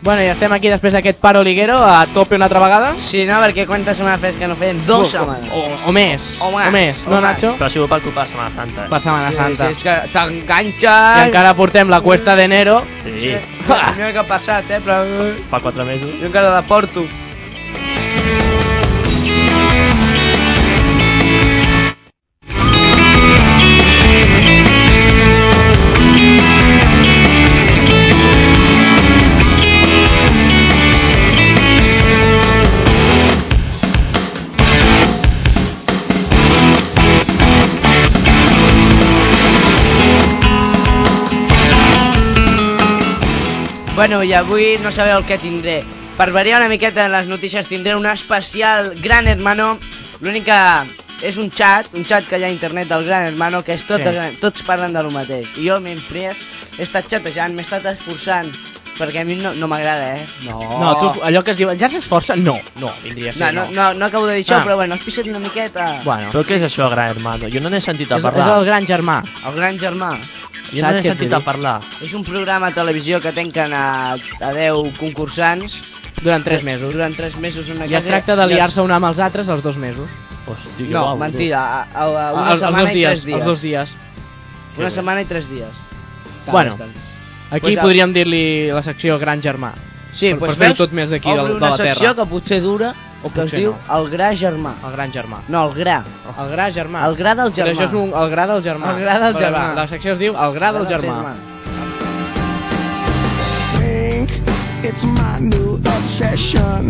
Bueno, i estem aquí després d'aquest paro liguero a tope una altra vegada. Sí, no, perquè quantes setmanes fem que no fem? 2 setmanes. O més. O més, no, Nacho? Però ha sigut per culpa de Setmana Santa. Per Setmana Santa. Sí, és que t'enganxa. I encara portem la cuesta d'enero. Sí. No que ha passat, però... Fa 4 mesos. Jo encara la porto. Bueno, i avui no sabeu el que tindré. Per variar una miqueta en les notícies tindré un especial Gran Hermano. L'únic que és un xat que hi ha a internet del Gran Hermano, que és tots parlen de lo mateix. I jo m'he pres, he estat xatejant, m'he estat esforçant, perquè a mi no m'agrada, No, tu, allò que es diu, ja s'esforça? No, vindria a ser no acabo de dir això, però bueno, has pixat una miqueta. Bueno. Però què és això, Gran Hermano? Jo no n'he sentit a parlar. És el gran germà. El gran germà. Jo no n'he sentit a parlar. És un programa a televisió que tanquen a 10 concursants durant 3 mesos. Durant 3 mesos una I es tracta de liar-se un amb els altres els 2 mesos. Hosti, no, guau, mentida, una setmana i 3 dies. Els 2 dies. Una setmana i 3 dies. Bueno, aquí podríem dir-li la secció Gran Germà. Sí, per fer-ho tot més d'aquí de la Terra. Obre una secció que potser dura o que es diu el Gra Germà. El Gran Germà. No, el Gra. El Gra Germà. El Gra del Germà. Però això és el Gra del Germà. El Gra del Germà. La secció es diu el Gra del Germà. It's my new obsession.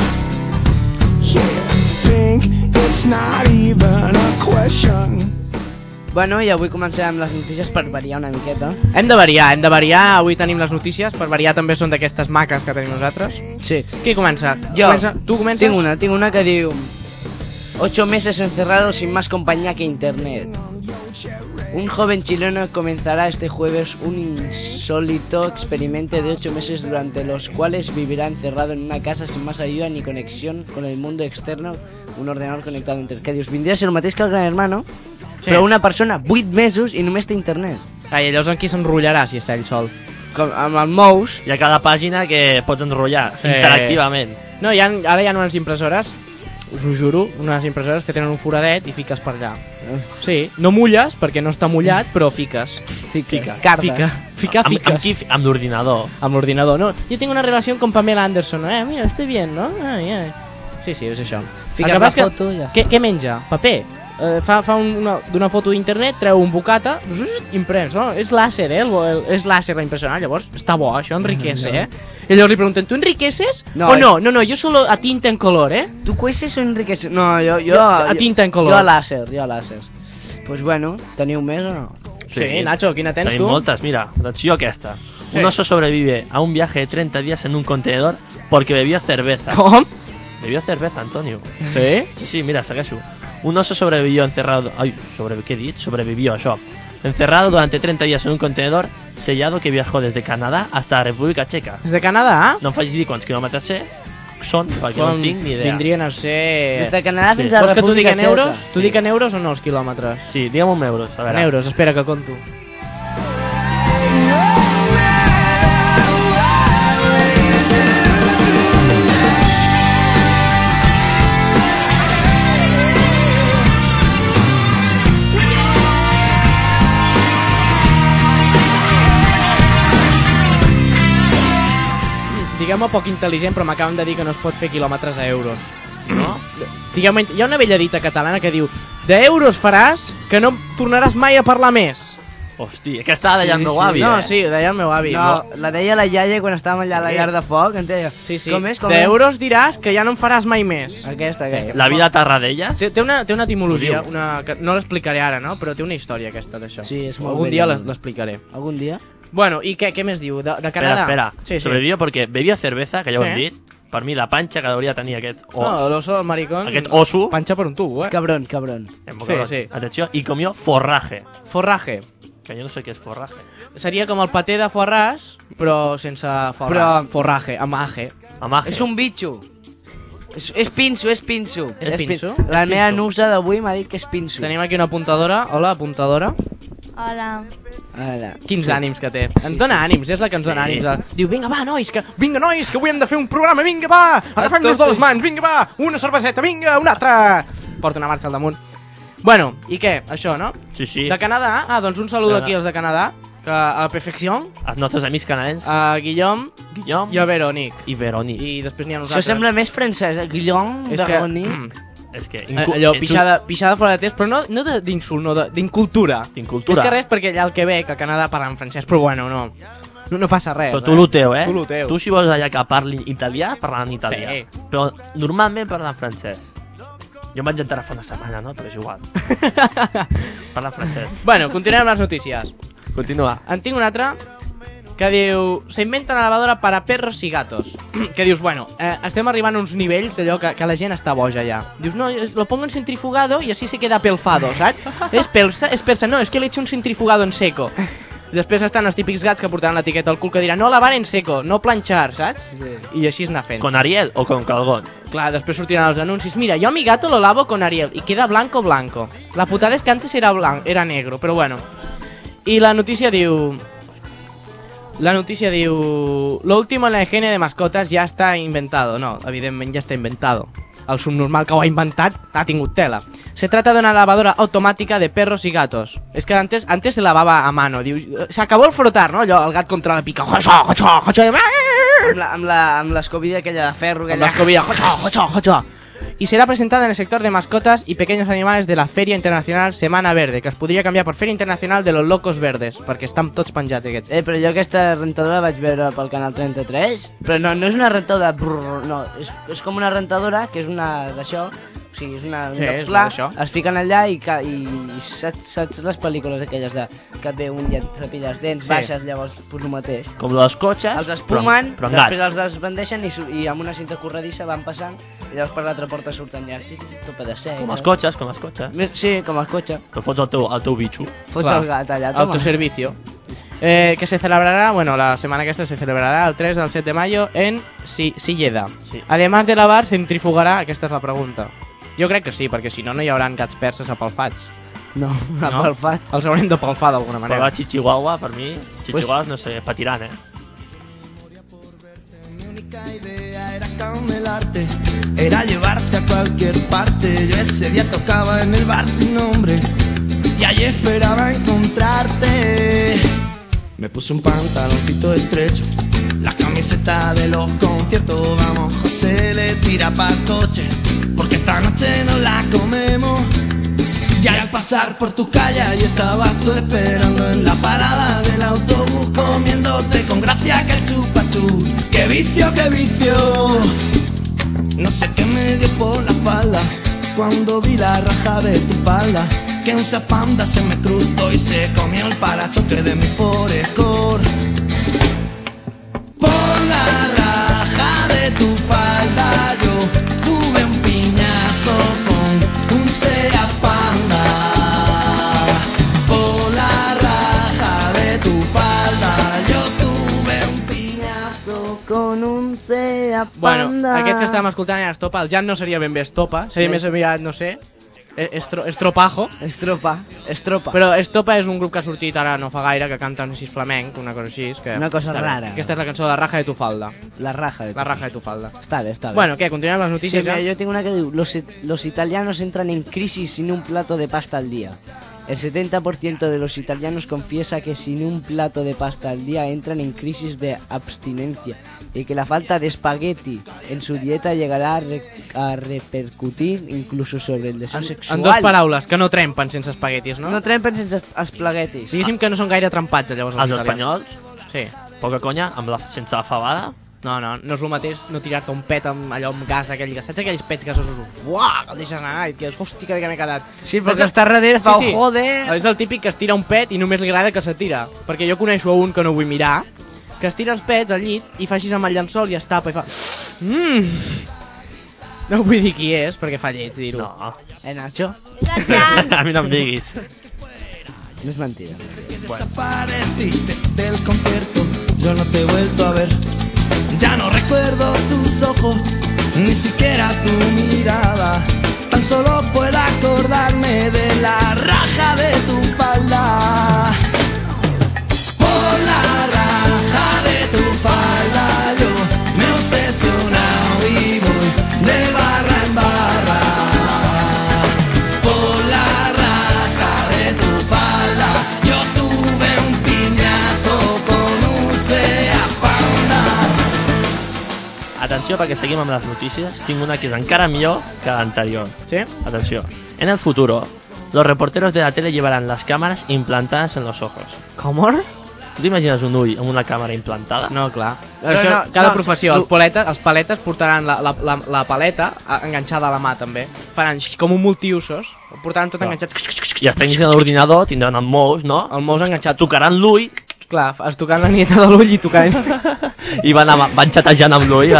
Yeah, think it's not even a question. Bueno, i avui comencem les notícies per variar una miqueta. Hem de variar. Avui tenim les notícies. Per variar també són d'aquestes maques que tenim nosaltres. Sí. Qui comença? Jo. Tu comences? Tinc una que diu 8 meses encerrados sin más compañía que internet. Un joven chileno comenzará este jueves un insólito experimento de 8 meses durante los cuales vivirá encerrado en una casa sin más ayuda ni conexión con el mundo externo, un ordenador conectado entre que dius, vindria a ser el mateix que el Gran Hermano, sí. Però una persona 8 mesos i només té internet. I llavors en qui s'enrotllarà si està ell sol? Amb el mouse. Hi ha cada pàgina que pots enrotllar interactivament. No, ara hi ha unes impressores, us ho juro, unes impressores que tenen un foradet i fiques per allà. Sí, no mulles perquè no està mullat, però fiques. Cartes. Fiques. Amb l'ordinador. Amb l'ordinador, no. Jo tinc una relació con Pamela Anderson, mira, estoy bien, no? Sí, és això. Fiques la foto i ja està. Què menja? Paper. Fa d'una foto d'internet, treu un bocata, imprens, no? És làser, és làser la impressora. Llavors, està bo, això enriquece, I llavors li pregunten, ¿tú enriqueces? No, no, yo solo a tinta en color, ¿Tú cueces o enriqueces? No, yo a tinta en color. Jo a làser. Pues bueno, teniu més o no? Sí, Nacho, quina tens tu? Tenim moltes, mira, atenció aquesta. Un oso sobrevive a un viaje de 30 días en un contenedor porque bebió cerveza. ¿Cómo? Bebió cerveza, Antonio. ¿Sí? Sí, mira, segueixo. Un oso sobrevivió encerrado... ¿qué he dit? Sobrevivió, això. Encerrado durante 30 días en un contenedor sellado que viajó desde Canadá hasta la República Checa. ¿Desde Canadá? No em faig dir quants quilòmetres són, perquè no en tinc ni idea. Vindrien a ser... Des de Canadà fins a la República Checa. Euros? Tu dic en euros o no, els quilòmetres? Sí, digue'm en euros, a veure. En euros, espera que conto. Diguem-ho poc intel·ligent, però m'acaben de dir que no es pot fer quilòmetres a euros. No? Diguem-ho, hi ha una vella dita catalana que diu d'euros faràs que no tornaràs mai a parlar més. Hosti, aquesta la deia el meu avi, No, sí, deia el meu avi. No, la deia la iaia quan estàvem allà a la llar de foc, en deia. Sí. Com és? D'euros diràs que ja no en faràs mai més. Aquesta. La vida Tarradellas? Té una etimologia, que no l'explicaré ara, no? Però té una història aquesta d'això. Sí, és molt Algun dia l'explicaré. Algun dia? Bueno, i què més diu? De Canadà? Espera. Sí. Sobrevivió perquè bevia cerveza, que ja ho hem dit. Per mi la panxa que hauria de tenir aquest No, l'oso del maricón. Aquest oso. Panxa per un tubo, Cabrón. Sí. Atenció, i comió forraje. Forraje. Que jo no sé què és forraje. Seria com el paté de forràs, però sense forràs. Però... Forraje, amb age. És un bitxo. És pinso. És pinso? La meva nusa d'avui m'ha dit que és pinso. Tenim aquí una apuntadora. Hola, apuntadora. Hola. Quins ànims que té. Ens dona ànims, és la que ens dona ànims. Diu, vinga, nois, que avui hem de fer un programa, vinga, va, agafem-nos de les mans, vinga, va, una cerveseta, vinga, una altra. Porta una marxa al damunt. Bueno, i què? Això, no? Sí. De Canadà? Doncs un saludo aquí als de Canadà, a Perfecció, Els nostres amics canadencs. a Guillaume i a Veronique. I Veronique. I després n'hi ha Això nosaltres. sembla més francès, Guillaume És de que, Roni. És que... allò, pixada fora de test, però no d'insult, no, d'incultura. D'incultura. És que res, perquè allà al Quebec, a Canadà, parlen francès, però bueno, no passa res. Però tu lo teu, Tu lo teu. Tu si vols allà que parli italià, parlant italià. Sí. Però normalment parlant francès. Jo em vaig entrar fa una setmana, no? Però és igual. Parlant francès. Bueno, continuem amb les notícies. Continua. En tinc una altra que diu: se inventa una lavadora para perros y gatos. Que dius, bueno, estem arribant a uns nivells d'allò que la gent està boja ja. Dius, no, lo pongo en centrifugado y así se queda pelfado, saps? Es persa, no, es que le echo un centrifugado en seco. Després estan els típics gats que portaran l'etiqueta al cul que diran no lavar en seco, no planchar, saps? Sí. I així es anar fent. Con Ariel o con Calgón. Clar, després sortiran els anuncis. Mira, yo a mi gato lo lavo con Ariel y queda blanco. La putada es que antes era negro, pero bueno. Y la noticia diu... Lo último en la higiene de mascotas ya está inventado. No, evidentment ja està inventado. El subnormal que ho ha inventat ha tingut tela. Se trata de una lavadora automática de perros y gatos. Es que antes se lavaba a mano. Diu, se acabó el frotar, ¿no? Allò, el gat contra la pica. Amb l'escobilla aquella de ferro. Con la escobilla. Y será presentada en el sector de mascotas y pequeños animales de la Feria Internacional Semana Verde, que es podria canviar per Feria Internacional de los Locos Verdes, perquè estan tots penjats aquests. Però jo aquesta rentadora la vaig veure pel canal 33, però no és una rentadora, no, és com una rentadora que és una d'això, o sigui, és una és pla, d'això. es fiquen allà i saps les pel·lícules aquelles de que ve un i et cepilla els dents, Sí. baixes, llavors pues el mateix. Com els cotxes, Els espumen, però en després gats. els desbandeixen i amb una cinta corredissa van passant i llavors per l'altra porta surten ja topa de sec. Com els cotxes. Sí, com els cotxes. Però fots el teu bitxo. Fots Clar. el gat allà, toma. Autoservicio. Que se celebrará, bueno, la semana que esta se celebrará el 3 al 7 de mayo en Silleda. Sí. Además de lavar, centrifugarà, aquesta és la pregunta. Jo crec que sí, perquè si no, no hi haurà gats perses apelfats. No, No? apelfats. Els haurem de pelfar d'alguna Però manera. la chihuahua, per mi, chihuahuas, no sé, patiran, Mi única idea era camelarte, era llevarte a cualquier parte. Yo ese día tocaba en el bar sin nombre y allí esperaba encontrarte. Me puse un pantaloncito estrecho, la camiseta de los conciertos. Vamos, José, le tira pa'l coche, porque esta noche nos la comemos. Y al pasar por tu calle, ahí estabas tú esperando en la parada del autobús, comiéndote con gracia que el chupachú. ¡Qué vicio, qué vicio! No sé qué me dio por la espalda cuando vi la raja de tu falda, que un zapanda se me cruzó y se comió el parachoque de mi Forescore. Por la raja de tu falda yo tuve un piñazo con un Seat Panda. Por la raja de tu falda yo tuve un piñazo Con un Seat Bueno, Panda. aquests que estàvem escoltant era Estopa. El Jan no seria ben bé Estopa, seria més aviat, no sé, Estropajo. Estropa. Però Estopa és un grup que ha sortit ara no fa gaire, que canta un així flamenc, una cosa així. Que Una cosa està bé. rara. Aquesta és la cançó de La raja de tu falda. La raja de La raja de tu falda. Està bé. Bueno, què, continuem amb les Sí, notícies mira, ja? yo tengo una que dice, los italianos entran en crisis sin un plato de pasta al día. El 70% de los italianos confiesa que sin un plato de pasta al día entran en crisis de abstinencia y que la falta de espagueti en su dieta llegará a repercutir incluso sobre el deseo sexual. En dues paraules, que no trempen sense espaguetis, no? No trempen sense espaguetis. Diguéssim que no són gaire trempats, llavors, Els italians. espanyols, Sí. poca conya, sense la fabada. No és el mateix no tirar-te un pet amb allò amb gas aquell, saps aquells pets gasosos? Uah, que el deixes anar i que és, hòstia, que m'he quedat. Sí, perquè està darrere fa un joder. És el típic que es tira un pet i només li agrada que se tira. Perquè jo coneixo un que no vull mirar, que es tira els pets al llit i fa així amb el llençol i es tapa i fa... No vull dir qui és, perquè fa lleig dir-ho. No, Nacho. a mi no em diguis. No es mentira. Desapareciste del concierto, yo no te he vuelto a ver. Ya no recuerdo tus ojos, ni siquiera tu mirada. Tan solo puedo acordarme de la raja de tu falda. atenció perquè seguim amb les notícies. Tinc una que és encara millor que l'anterior. ¿Sí? Atenció. En el futuro, los reporteros de la tele llevarán las cámaras implantadas en los ojos. Com? Tu t'imagines un ull amb una càmera implantada? No, clar. Però Això, no, cada no, professió, els paletes portaran la paleta enganxada a la mà també. Faran com un multiusos, portaran tot Clar. enganxat. I els tècnics de l'ordinador tindran el mouse, no? El mouse enganxat. Tocaran l'ull Clar, es tocant la nieta de l'ull i tocant... i van xatejant amb l'ull.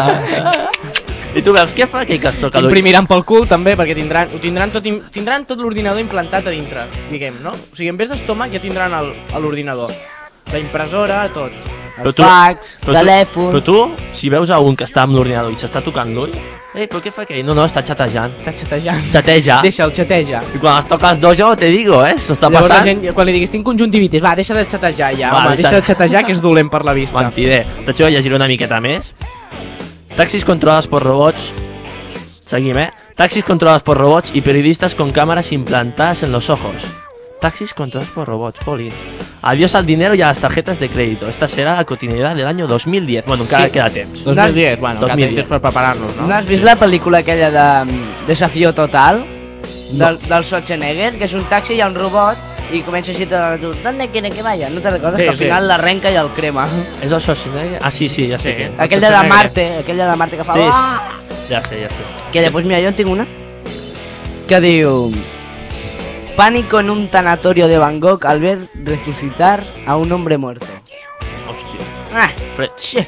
I tu veus, què fa aquell que es toca l'ull? Imprimiran pel cul també, perquè tindran tot l'ordinador implantat a dintre, diguem, no? O sigui, en vez d'estómac ja tindran l'ordinador. La impressora, tot. Però fax, telèfon... Però tu, si veus a un que està amb l'ordinador i s'està tocant l'ull, però què fa aquell? No, està xatejant. Està xatejant. Xateja. Deixa'l, xateja. I quan es toca els dos, jo te digo, s'ho està Llavors passant. la gent, quan li diguis tinc conjuntivitis, va, deixa de xatejar ja, Va, home, deixa de xatejar que és dolent per la vista. Mentider. D'això llegiré una miqueta més. Taxis controlados por robots. Seguim, Taxis controlados por robots y periodistas con cámaras implantadas en los ojos. Taxis controlados por robots, jolín. Adiós al dinero y a las tarjetas de crédito. Esta será la cotidianidad del año 2010. Bueno, encara queda temps. 2010, bueno, 2010. que per preparar-nos, no? No has vist la pel·lícula aquella de Desafío Total? Del Schwarzenegger, que és un taxi i hi ha un robot i comença així tot a tu, ¿dónde quiere que vaya? No te recordes? Sí, que al sí. final l'arrenca i el crema. És el Schwarzenegger? Ah, sí, ja sé Sí. què. Aquell de la Marte que fa... Sí. "Ah!". Ja sé. Que després, mira, jo en tinc una que diu: pánico en un tanatorio de Bangkok al ver resucitar a un hombre muerto. Hòstia. Ah, Fred. che.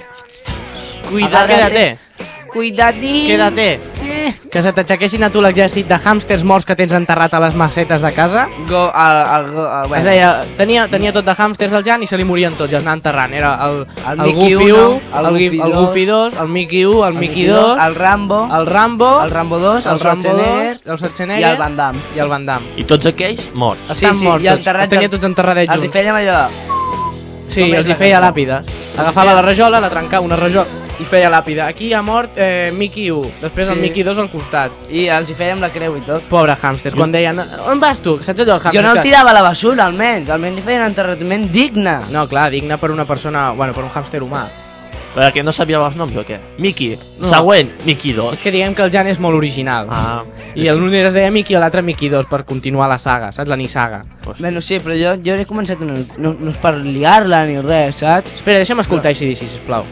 Quédate. Cuidadín. Quédate. Que se t'aixequessin a tu l'exèrcit de hàmsters morts que tens enterrat a les macetes de casa. Bueno. Es deia, tenia tot de hàmsters al Jan i se li morien tots, i els anava enterrant. Era el Mickey Goofy 1, 1, el Goofy 2, el Mickey 1, el Mickey 2, el Rambo, el Rambo, el Rambo 2, el Schwarzenegger, el Schwarzenegger i el Van Damme. I el Van Damme. I tots aquells morts. Estan morts i tots, enterrats els tenia tots enterradets Els hi junts. fèiem allò. Sí, com és els hi la feia cançó? làpides. Agafava la rajola, la trencava una rajola i feia làpida. Aquí ha mort Mickey 1, després el Sí. Mickey 2 al costat. I els hi fèiem la creu i tot. Pobre hàmsters, quan deien, on vas tu? Saps allò, el hàmster? Jo no el que- tirava a la basura, almenys li feien un enterrament digne. No, clar, digne per una persona, bueno, per un hàmster humà. Perquè no sabia els noms o què? Mickey, No. següent, Mickey 2. És que diguem que el Jan és molt original. Ah, I l'un es deia Mickey i l'altre Mickey 2 per continuar la saga, saps? La Nissaga. Bueno, sí, però jo he començat no és per liar-la ni res, saps? Espera, deixa'm escoltar AC/DC, sisplau.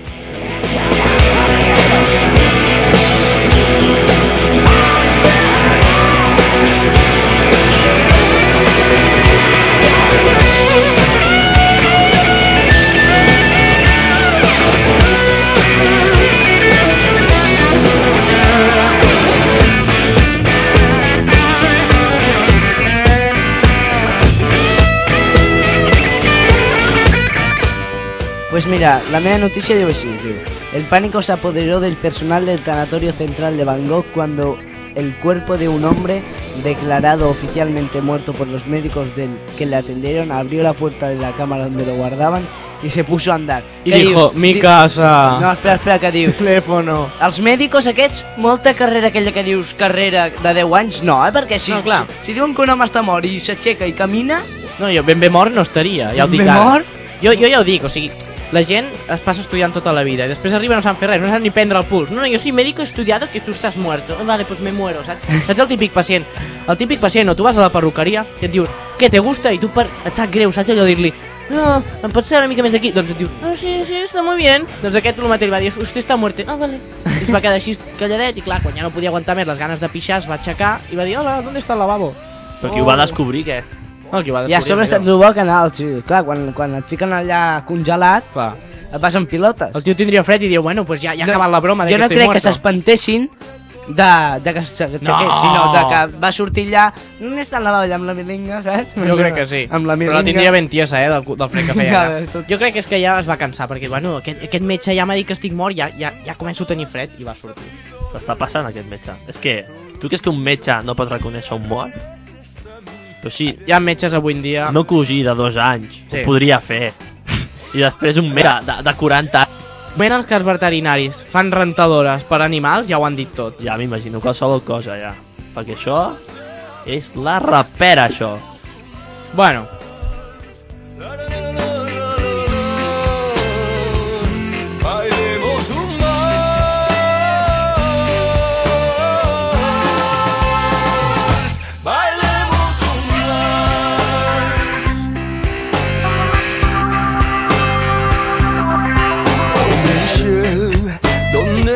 Pues mira, la media noticia digo así, digo, el pánico se apoderó del personal del tanatorio central de Bangkok cuando el cuerpo de un hombre, declarado oficialmente muerto por los médicos que le atendieron, abrió la puerta de la cámara donde lo guardaban y se puso a andar. I Què dijo, dius? mi casa, No, espera, que dius? teléfono... Els mèdicos aquests, molta carrera aquella que dius carrera de 10 anys, no, perquè si, No, clar. si diuen que un home està mort i s'aixeca i camina, No, jo ben bé mort no estaria, ja ho dic Ben bé ara. mort? Jo ja ho dic, o sigui, la gent es passa estudiant tota la vida i després arriba i no saben fer res, no saben ni prendre el puls. No, yo soy médico, he estudiado que tú estás muerto. Vale, pues me muero, saps? Saps el típic pacient? El típic pacient, o tu vas a la perruqueria i et diuen, què, te gusta? I tu et sap greu, saps allò de dir-li, no, em pots saber una mica més d'aquí? Doncs et dius, no, sí, està muy bien. Doncs aquest el mateix va dir, usted está muerto. Ah, vale. I es va quedar així calladet i clar, quan ja no podia aguantar més les ganes de pixar, es va aixecar i va dir, hola, ¿dónde está el lavabo? Però qui ho va descobrir, què? No, qui ho va i a sobre descobrir, està el bo que anar, clar, quan et fiquen allà congelat, clar. et vas en pilotes. El tio tindria fred i diu, bueno, pues ja ha acabat la broma de jo que no estoy crec muerto. que s'espantessin de que s'aixequés, sinó de que va sortir allà, no està al lavabo allà amb la milinga, saps? Jo crec que sí. Amb la Però milinga. la tindria ben tiesa, del fred que feia Ja, allà. tot. Jo crec que és que ja es va cansar, perquè, bueno, aquest metge ja m'ha dit que estic mort, ja començo a tenir fred, i va sortir. S'està passant aquest metge. És que, tu creus que un metge no pot reconèixer un mort? Però sí, Hi ha metges avui en dia... el meu cosí de 2 anys Sí. ho podria fer. I després un metge de 40 anys. Ben els que els veterinaris fan rentadores per animals, ja ho han dit tot. Ja m'imagino qualsevol cosa, ja. Perquè això és la rapera, això. Bueno, Bailemos un vals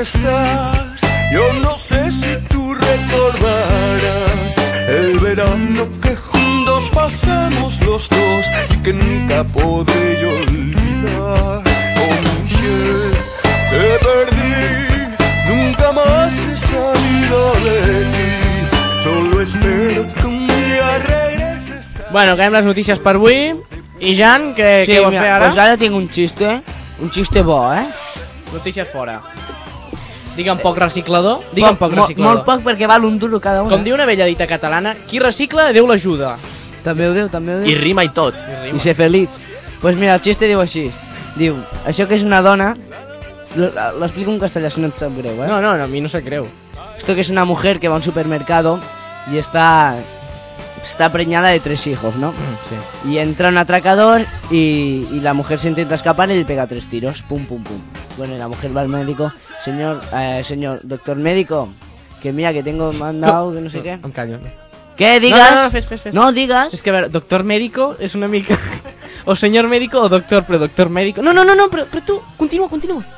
estás. Yo no sé si tú recordarás el verano que juntos pasamos los dos y que nunca podré yo olvidar. Oh, Michelle, te perdí, nunca más he salido de ti. Solo espero que un día regreses a... Bueno, acabem les notícies per avui. I Jan, què vols fer ara? Pues ara tinc un xiste bo, Notícies fora. Digue'm poc reciclador. Digue'm poc reciclador. Molt poc perquè val un duro cada una. Com diu una vella dita catalana, qui recicla, Déu l'ajuda. També ho diu. I rima i tot. I ser feliç. Pues mira, el xiste diu així. Diu, això que és una dona... L'explico en castellà si no et sap greu, No, a mi no sé greu. Esto que es una mujer que va a un supermercado y está preñada de 3 hijos, ¿no? Sí. Y entra un atracador y la mujer se intenta escapar y le pega 3 tiros. Pum, pum, pum. Bueno, y la mujer va al médico. Señor, doctor médico, que mira que tengo mandado, que no sé qué. Em callo. ¿Qué? ¿Digas? No, fes. No, digas. És que, a veure, doctor médico és una mica... o senyor médico o doctor, però doctor médico... No, però tu, continua.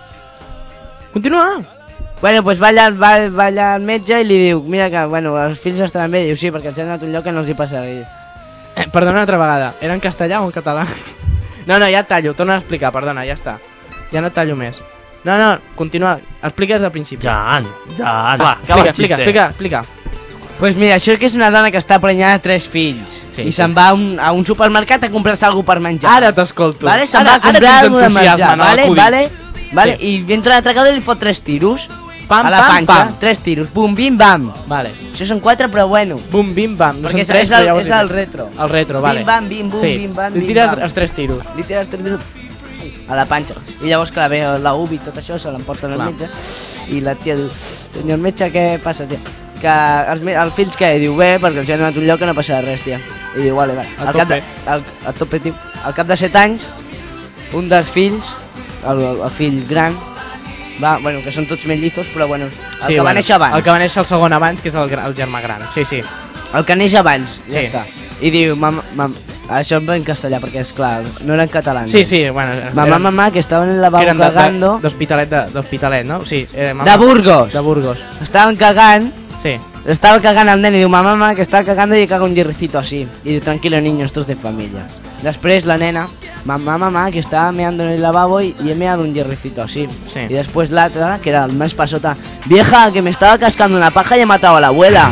Continua. Bueno, pues va allà al metge i li diu, mira que, bueno, els fills estaran bé. Diu, sí, perquè els han anat a un lloc que no els hi passa res. Perdona una altra vegada, era en castellà o en català? No, ja et tallo, torna a explicar, perdona, ja està. Ja no et tallo més. No, continua, explica des del principi. Jan, va, explica. Pues mira, això que és una dona que està prenyada de 3 fills. Sí, I se'n va a un supermercat a comprar-se alguna per menjar. Ara t'escolto. Vale, se'n va a comprar alguna per menjar. Vale, sí. I entra l'atracador i li fot 3 tiros. Pam, a la panxa, pam. 3 tiros, bum, bim, bam. Vale. Això són 4, però bueno. Bum, bim, bam. No perquè són 3, és però ja ho has dit. el retro. El retro, vale. Bim, bam, bim, bum, bim, bam, li bim, tira bam. els 3 tiros. Li tira els 3 tiros a la panxa. I llavors que la ve la UBI i tot això se l'emporten al metge. I la tia diu, senyor metge, què passa, tia? Que els fills què? Diu, bé, perquè els han anat a un lloc que no passa res, tia. I diu, vale. A tope, tio. Al cap de 7 anys, un dels fills, el fill gran, bueno, que són tots mellizos, però bueno, el que va néixer abans. El que va néixer el segon abans, que és el germà gran. Sí. El que neix abans, ja sí. està. I diu, això va en castellà, perquè és clar, no era en català. Sí, bueno. Mamá, que estaven en el lavabo cagando. D'Hospitalet, no? Sí. De Burgos. Estaven cagant. Sí. Estaba cagando al nene y diu, mamá, que estaba cagando y caga un hierrecito así. Y diu, tranquilo niño, esto es de familia. Después la nena, mamá, que estaba meando en el lavabo y he meado un hierrecito así. Sí. Y después la otra, que era el más pasota, vieja, que me estaba cascando una paja y he matado a la abuela.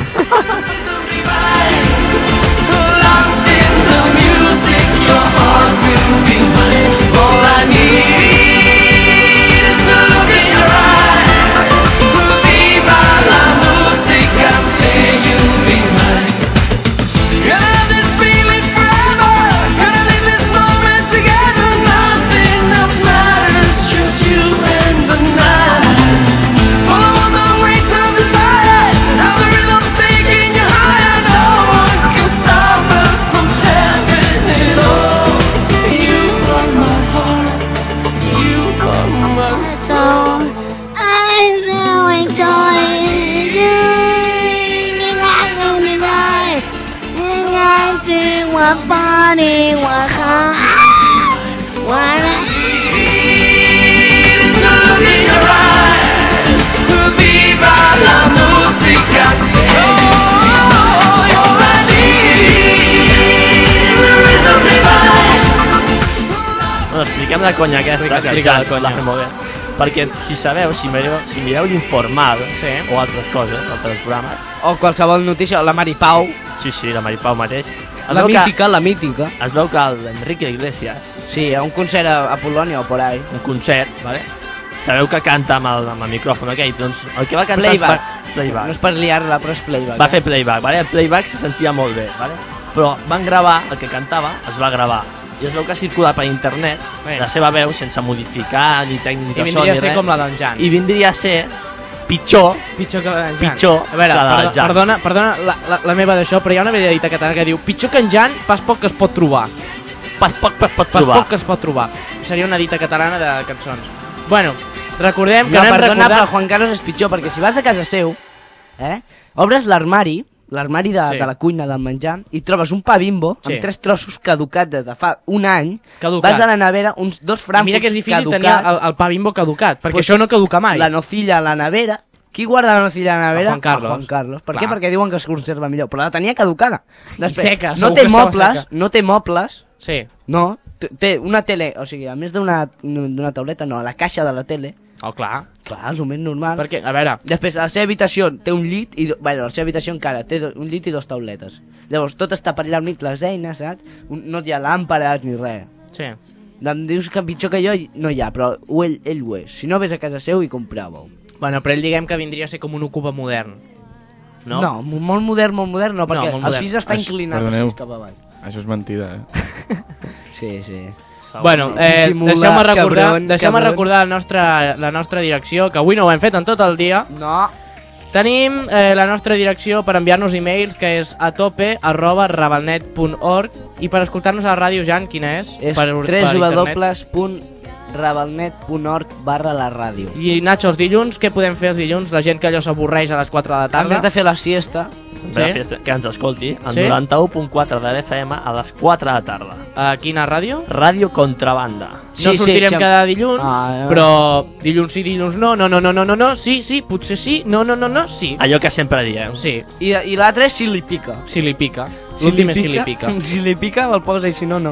Expliquem la conya aquesta, que el Jan la fem molt bé. Perquè si sabeu, si mireu l'Informal o altres coses, altres programes, o qualsevol notícia, o la Maripau. Sí, la Maripau mateix. La mítica. Es veu que l'Enrique Iglesias, sí, a un concert a Polònia o por ahí, un concert, vale? Sabeu que canta amb el micròfon aquell, doncs el que va cantar playback. No és per liar-la, però és playback. Va fer playback, vale? El playback se sentia molt bé, vale? Però van gravar, el que cantava es va gravar. I es veu que ha circulat per internet la seva veu sense modificar ni tècnica so ni res. I vindria a ser com la d'en Jan. I vindria a ser pitjor que la d'en Jan. A veure, perdona la meva d'això, però hi ha una vella dita catalana que diu pitjor que en Jan, pas poc que es pot trobar. Pas poc que es pot trobar. Seria una dita catalana de cançons. Bueno, recordem que però Juan Carlos és pitjor, perquè si vas a casa seu, obres l'armari l'armari de la cuina del menjar i trobes un pa Bimbo amb 3 trossos caducats des de fa un any, vas a la nevera, uns 2 frankfurts mira que és difícil caducats, tenir el pa Bimbo caducat, perquè això no caduca mai. La nocilla a la nevera. Qui guarda la nocilla a la nevera? Juan Carlos. Juan Carlos. Per què? Perquè diuen que es conserva millor, però la tenia caducada. Després, Seca, no segur té que estava mobles, seca. no té mobles, Sí. no, té una tele, o sigui, a més d'una tauleta, no, la caixa de la tele. Oh, clar. Clar, és un més normal. Perquè, a veure, Després, a la seva habitació té un llit, bueno, la seva habitació encara té un llit i 2 tauletes. Llavors, tot està per allà al mig, les eines, saps? No hi ha làmpades ni res. sí. Em dius que pitjor que jo no hi ha, però ell ho és. Si no, vés a casa seu i comprava-ho. Bueno, però ell diguem que vindria a ser com un ocupa modern. No? No, molt modern, no, perquè molt el modern. pis està inclinat Perdoneu. així cap avall. Això és mentida, Sí, sí. Bueno, Dissimula, deixeu-me cabron. recordar la nostra direcció, que avui no ho hem fet en tot el dia. No. Tenim la nostra direcció per enviar-nos e-mails, que és atope@rabalnet.org, i per escoltar-nos a la ràdio, Jan, quina és? És per internet. www.rabalnet.org/la ràdio. I Nacho, els dilluns, què podem fer els dilluns? La gent que allò s'avorreix a les 4 de la En tarda. vez de fer la siesta, Que ens escolti en Sí? 91.4 de l'FM a les 4 de la tarda. A quina ràdio? Ràdio Contrabanda. No Sí, sortirem sí, cada dilluns, Ah, però dilluns sí, dilluns no, no, sí, potser sí, no, sí. Allò que sempre diem. Sí, i l'altre és si li pica. si li pica. L'últim és si li pica. Si li pica el posa i si no, no.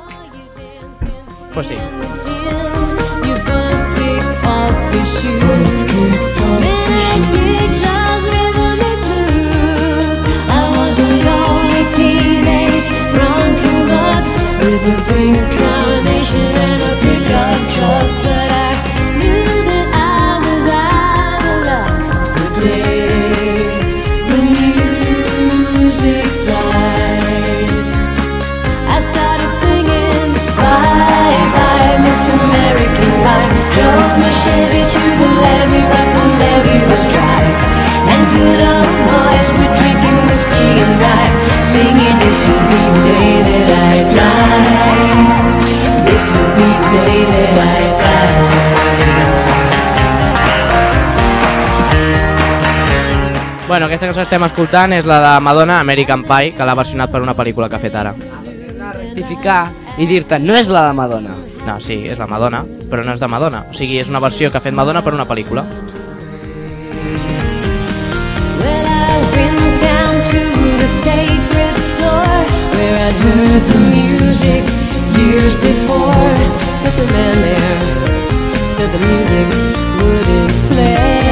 Pues sí. You've kicked off your shoes. Benedict loves rhythm and blues. I was a lonely teenage drunken buck with a reincarnation and a pickup truck, but I knew that I was out of luck. The day the music died, I started singing bye bye Miss American Pie. Drove my Chevy to the levee, but the levee was dry. And good old boys were drinking whiskey and rye, singing this will be the day that I die. This will be the day that I die. Bueno, aquesta cançó que estem escoltant és la de Madonna, American Pie, que l'ha versionat per una pel·lícula que ha fet ara. Rectificar i dir-te, no és la de Madonna. No, sí, és la Madonna, però no és de Madonna. O sigui, és una versió que ha fet Madonna per una pel·lícula. Well, I went down to the sacred store where I'd heard the music years before. But the man there said the music wouldn't play.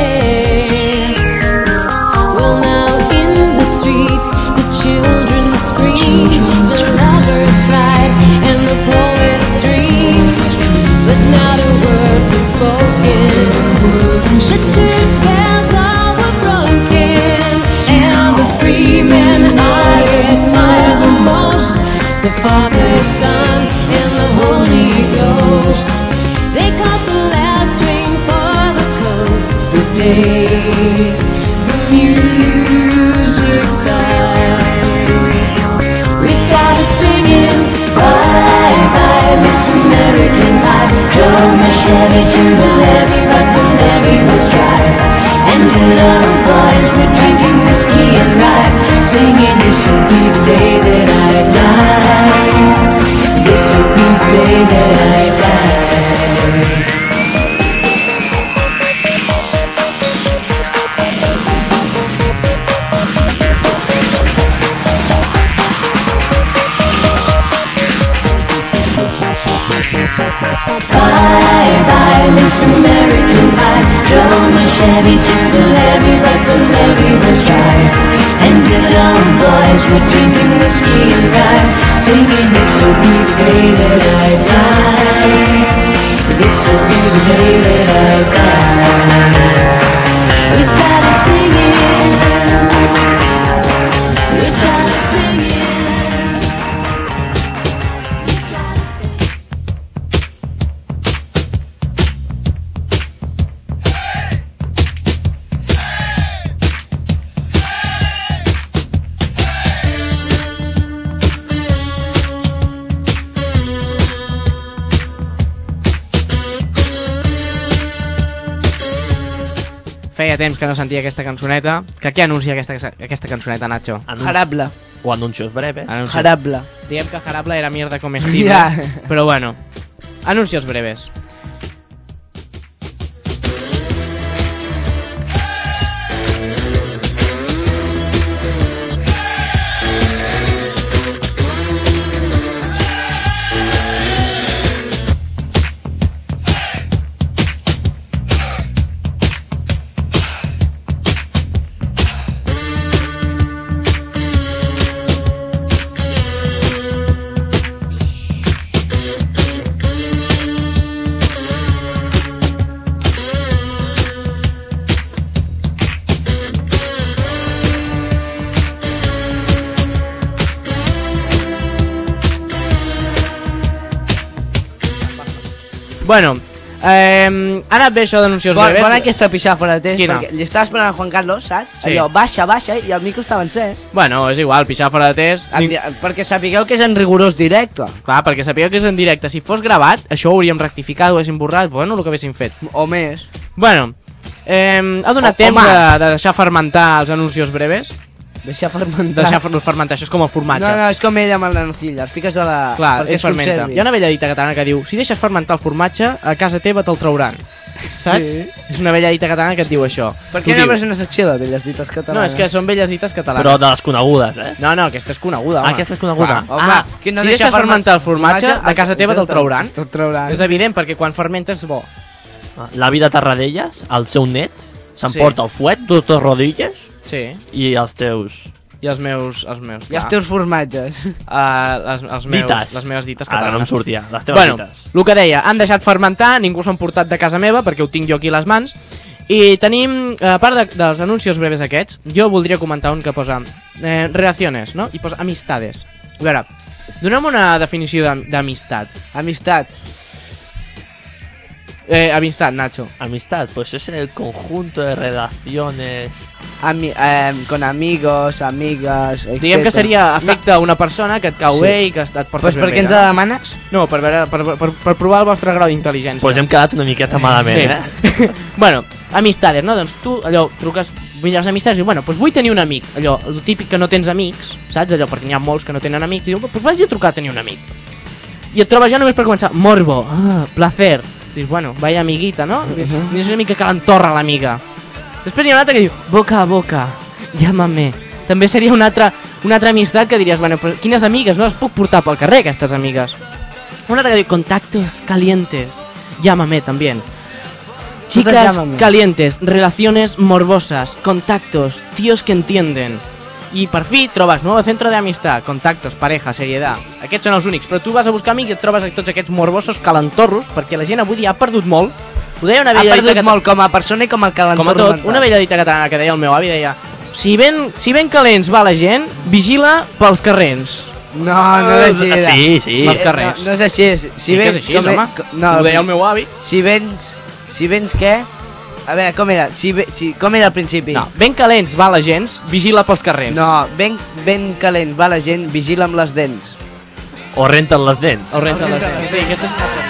Well, now in the streets the children scream, the lovers cry, and the poets dream. But not a word was spoken. The church bells all were broken, and the free men I admire the most, the Father, Son, and the Holy Ghost. They caught the last train for the coast the day the music died. We started singing bye bye Miss American Pie. Drove my Chevy to the levee, but the levee was dry. And good old boys were drinking whiskey and rye, singing this will be the day that I die. This will be the day that I die. Bye bye Miss American Pie. Drove my Chevy to the levee, but the levee was dry. And good old boys were drinking whiskey and rye, singing this will be the day that I die. This will be the day that I die. We started singing. We started singing. feia temps que no sentia aquesta cançoneta. Que què anuncia aquesta cançoneta, Nacho? Jarabla. O anuncios breves. Anuncios. Jarabla. Diem que Jarabla era mierda comestible, Ja. però bueno. Anuncios breves. Bueno, ha anat bé això d'anuncios breves. Bona aquesta pixàfora de test, Quina? perquè li estava esperant a Juan Carlos, saps? Sí. Allò, baixa, i el micro estava encès. Bueno, és igual, pixar fora de test. Perquè sapigueu que és en rigorós directe. Clar, perquè sapigueu que és en directe. Si fos gravat, això ho hauríem rectificat, ho haguéssim borrat, bueno, el que haguéssim fet. O més. Bueno, ha donat O temps más. de deixar fermentar els anuncios breves. Deixar fermentar. Deixar-los fermentar, això és com el formatge. No, és com ell amb la nocilla, els fiques a la... Clar, perquè és fermenta. conservi. Hi ha una vella dita catalana que diu: si deixes fermentar el formatge, a casa teva te'l trauran. Saps? Sí. És una vella dita catalana que et diu això. Per T'ho què no diu. és una secció de velles dites catalanes? No, és que són velles dites catalanes. Però de les conegudes, No, aquesta és coneguda, home. Aquesta és coneguda. Clar. Home, qui no si deixa deixes fermentar el formatge, a casa teva te'l trauran. Te'l trauran. És evident, perquè quan fermenta és bo. La vida Tarradellas, el seu net, s'emporta Sí. el fuet, dos rodilles Sí. i els teus... I els meus I els teus formatges. Dites. Les meves dites Ara catalanes. no em sortia, les teves Bueno, dites. el que deia, han deixat fermentar, ningú s'ha emportat de casa meva perquè ho tinc jo aquí a les mans. I tenim, a part dels anuncios breves aquests, jo voldria comentar un que posa reacciones, no? I posa amistades. A veure, dona'm una definició d'amistat. Amistat. Amistad, Nacho. Amistad, pues es el conjunto de relaciones... Con amigos, amigas, etc. Diguem que seria afecte a una persona que et cau Sí. bé i que et portes Pues ben per bé. què ens no? la demanes? No, per provar el vostre grau d'intel·ligència. Pues hem quedat una miqueta malament, eh? Bueno, amistades, no? Doncs tu, allò, truques, mires amistades i bueno, doncs vull tenir un amic. Allò, el típic que no tens amics, saps? Allò, perquè n'hi ha molts que no tenen amics. I diu, doncs vas a trucar a tenir un amic. I et trobes ja només per començar, morbo, placer. Dius, bueno, vaya amiguita, no? És una mica que l'entorra l'amiga. Després hi ha una altra que diu, boca a boca, llámame. També seria una altra amistat que diries, bueno, però quines amigues, no? Les puc portar pel carrer, aquestes amigues. Una altra que diu, contactos calientes, llámame también. Chicas llámame. calientes, relaciones morbosas, contactos, tíos que entienden. I per fi trobes nuevo centro de amistad, contactos, pareja, seriedad. Aquests són els únics, però tu vas a buscar amics i et trobes tots aquests morbosos calentorros, perquè la gent avui dia ha perdut molt. Ho deia una Ha vella perdut dita molt com a persona i com a calentor com a tot, mental. una vella dita catalana que deia el meu avi, deia: si ben calents va la gent, vigila pels carrers. No és així. Sí, sí. Pels carrers. No és així. Si que és així, home. No, Ho deia el meu avi. Si vens què? A veure, com era? Com era al principi? No, ben calents va la gent, vigila pels carrers. No, ben calent va la gent, vigila amb les dents. O renten les dents. O renta les dents. Sí, aquesta és una altra.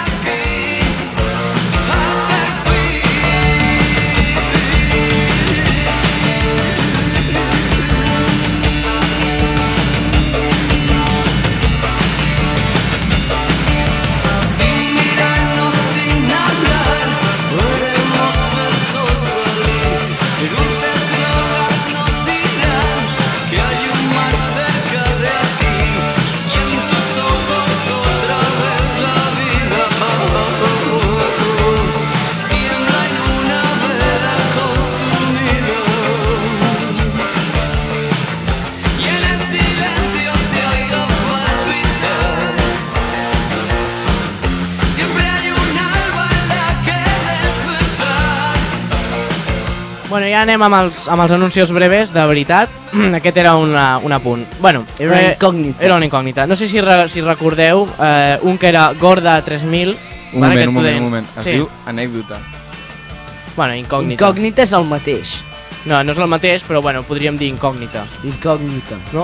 Bueno, ja anem amb els anuncios breves, de veritat. Aquest era un apunt. Bueno, Era una incògnita. Era una incògnita. No sé si recordeu un que era Gorda 3000. Un moment. Es diu anècdota. Bueno, incògnita. Incògnita és el mateix. No és el mateix, però bueno, podríem dir incògnita. Incògnita. No?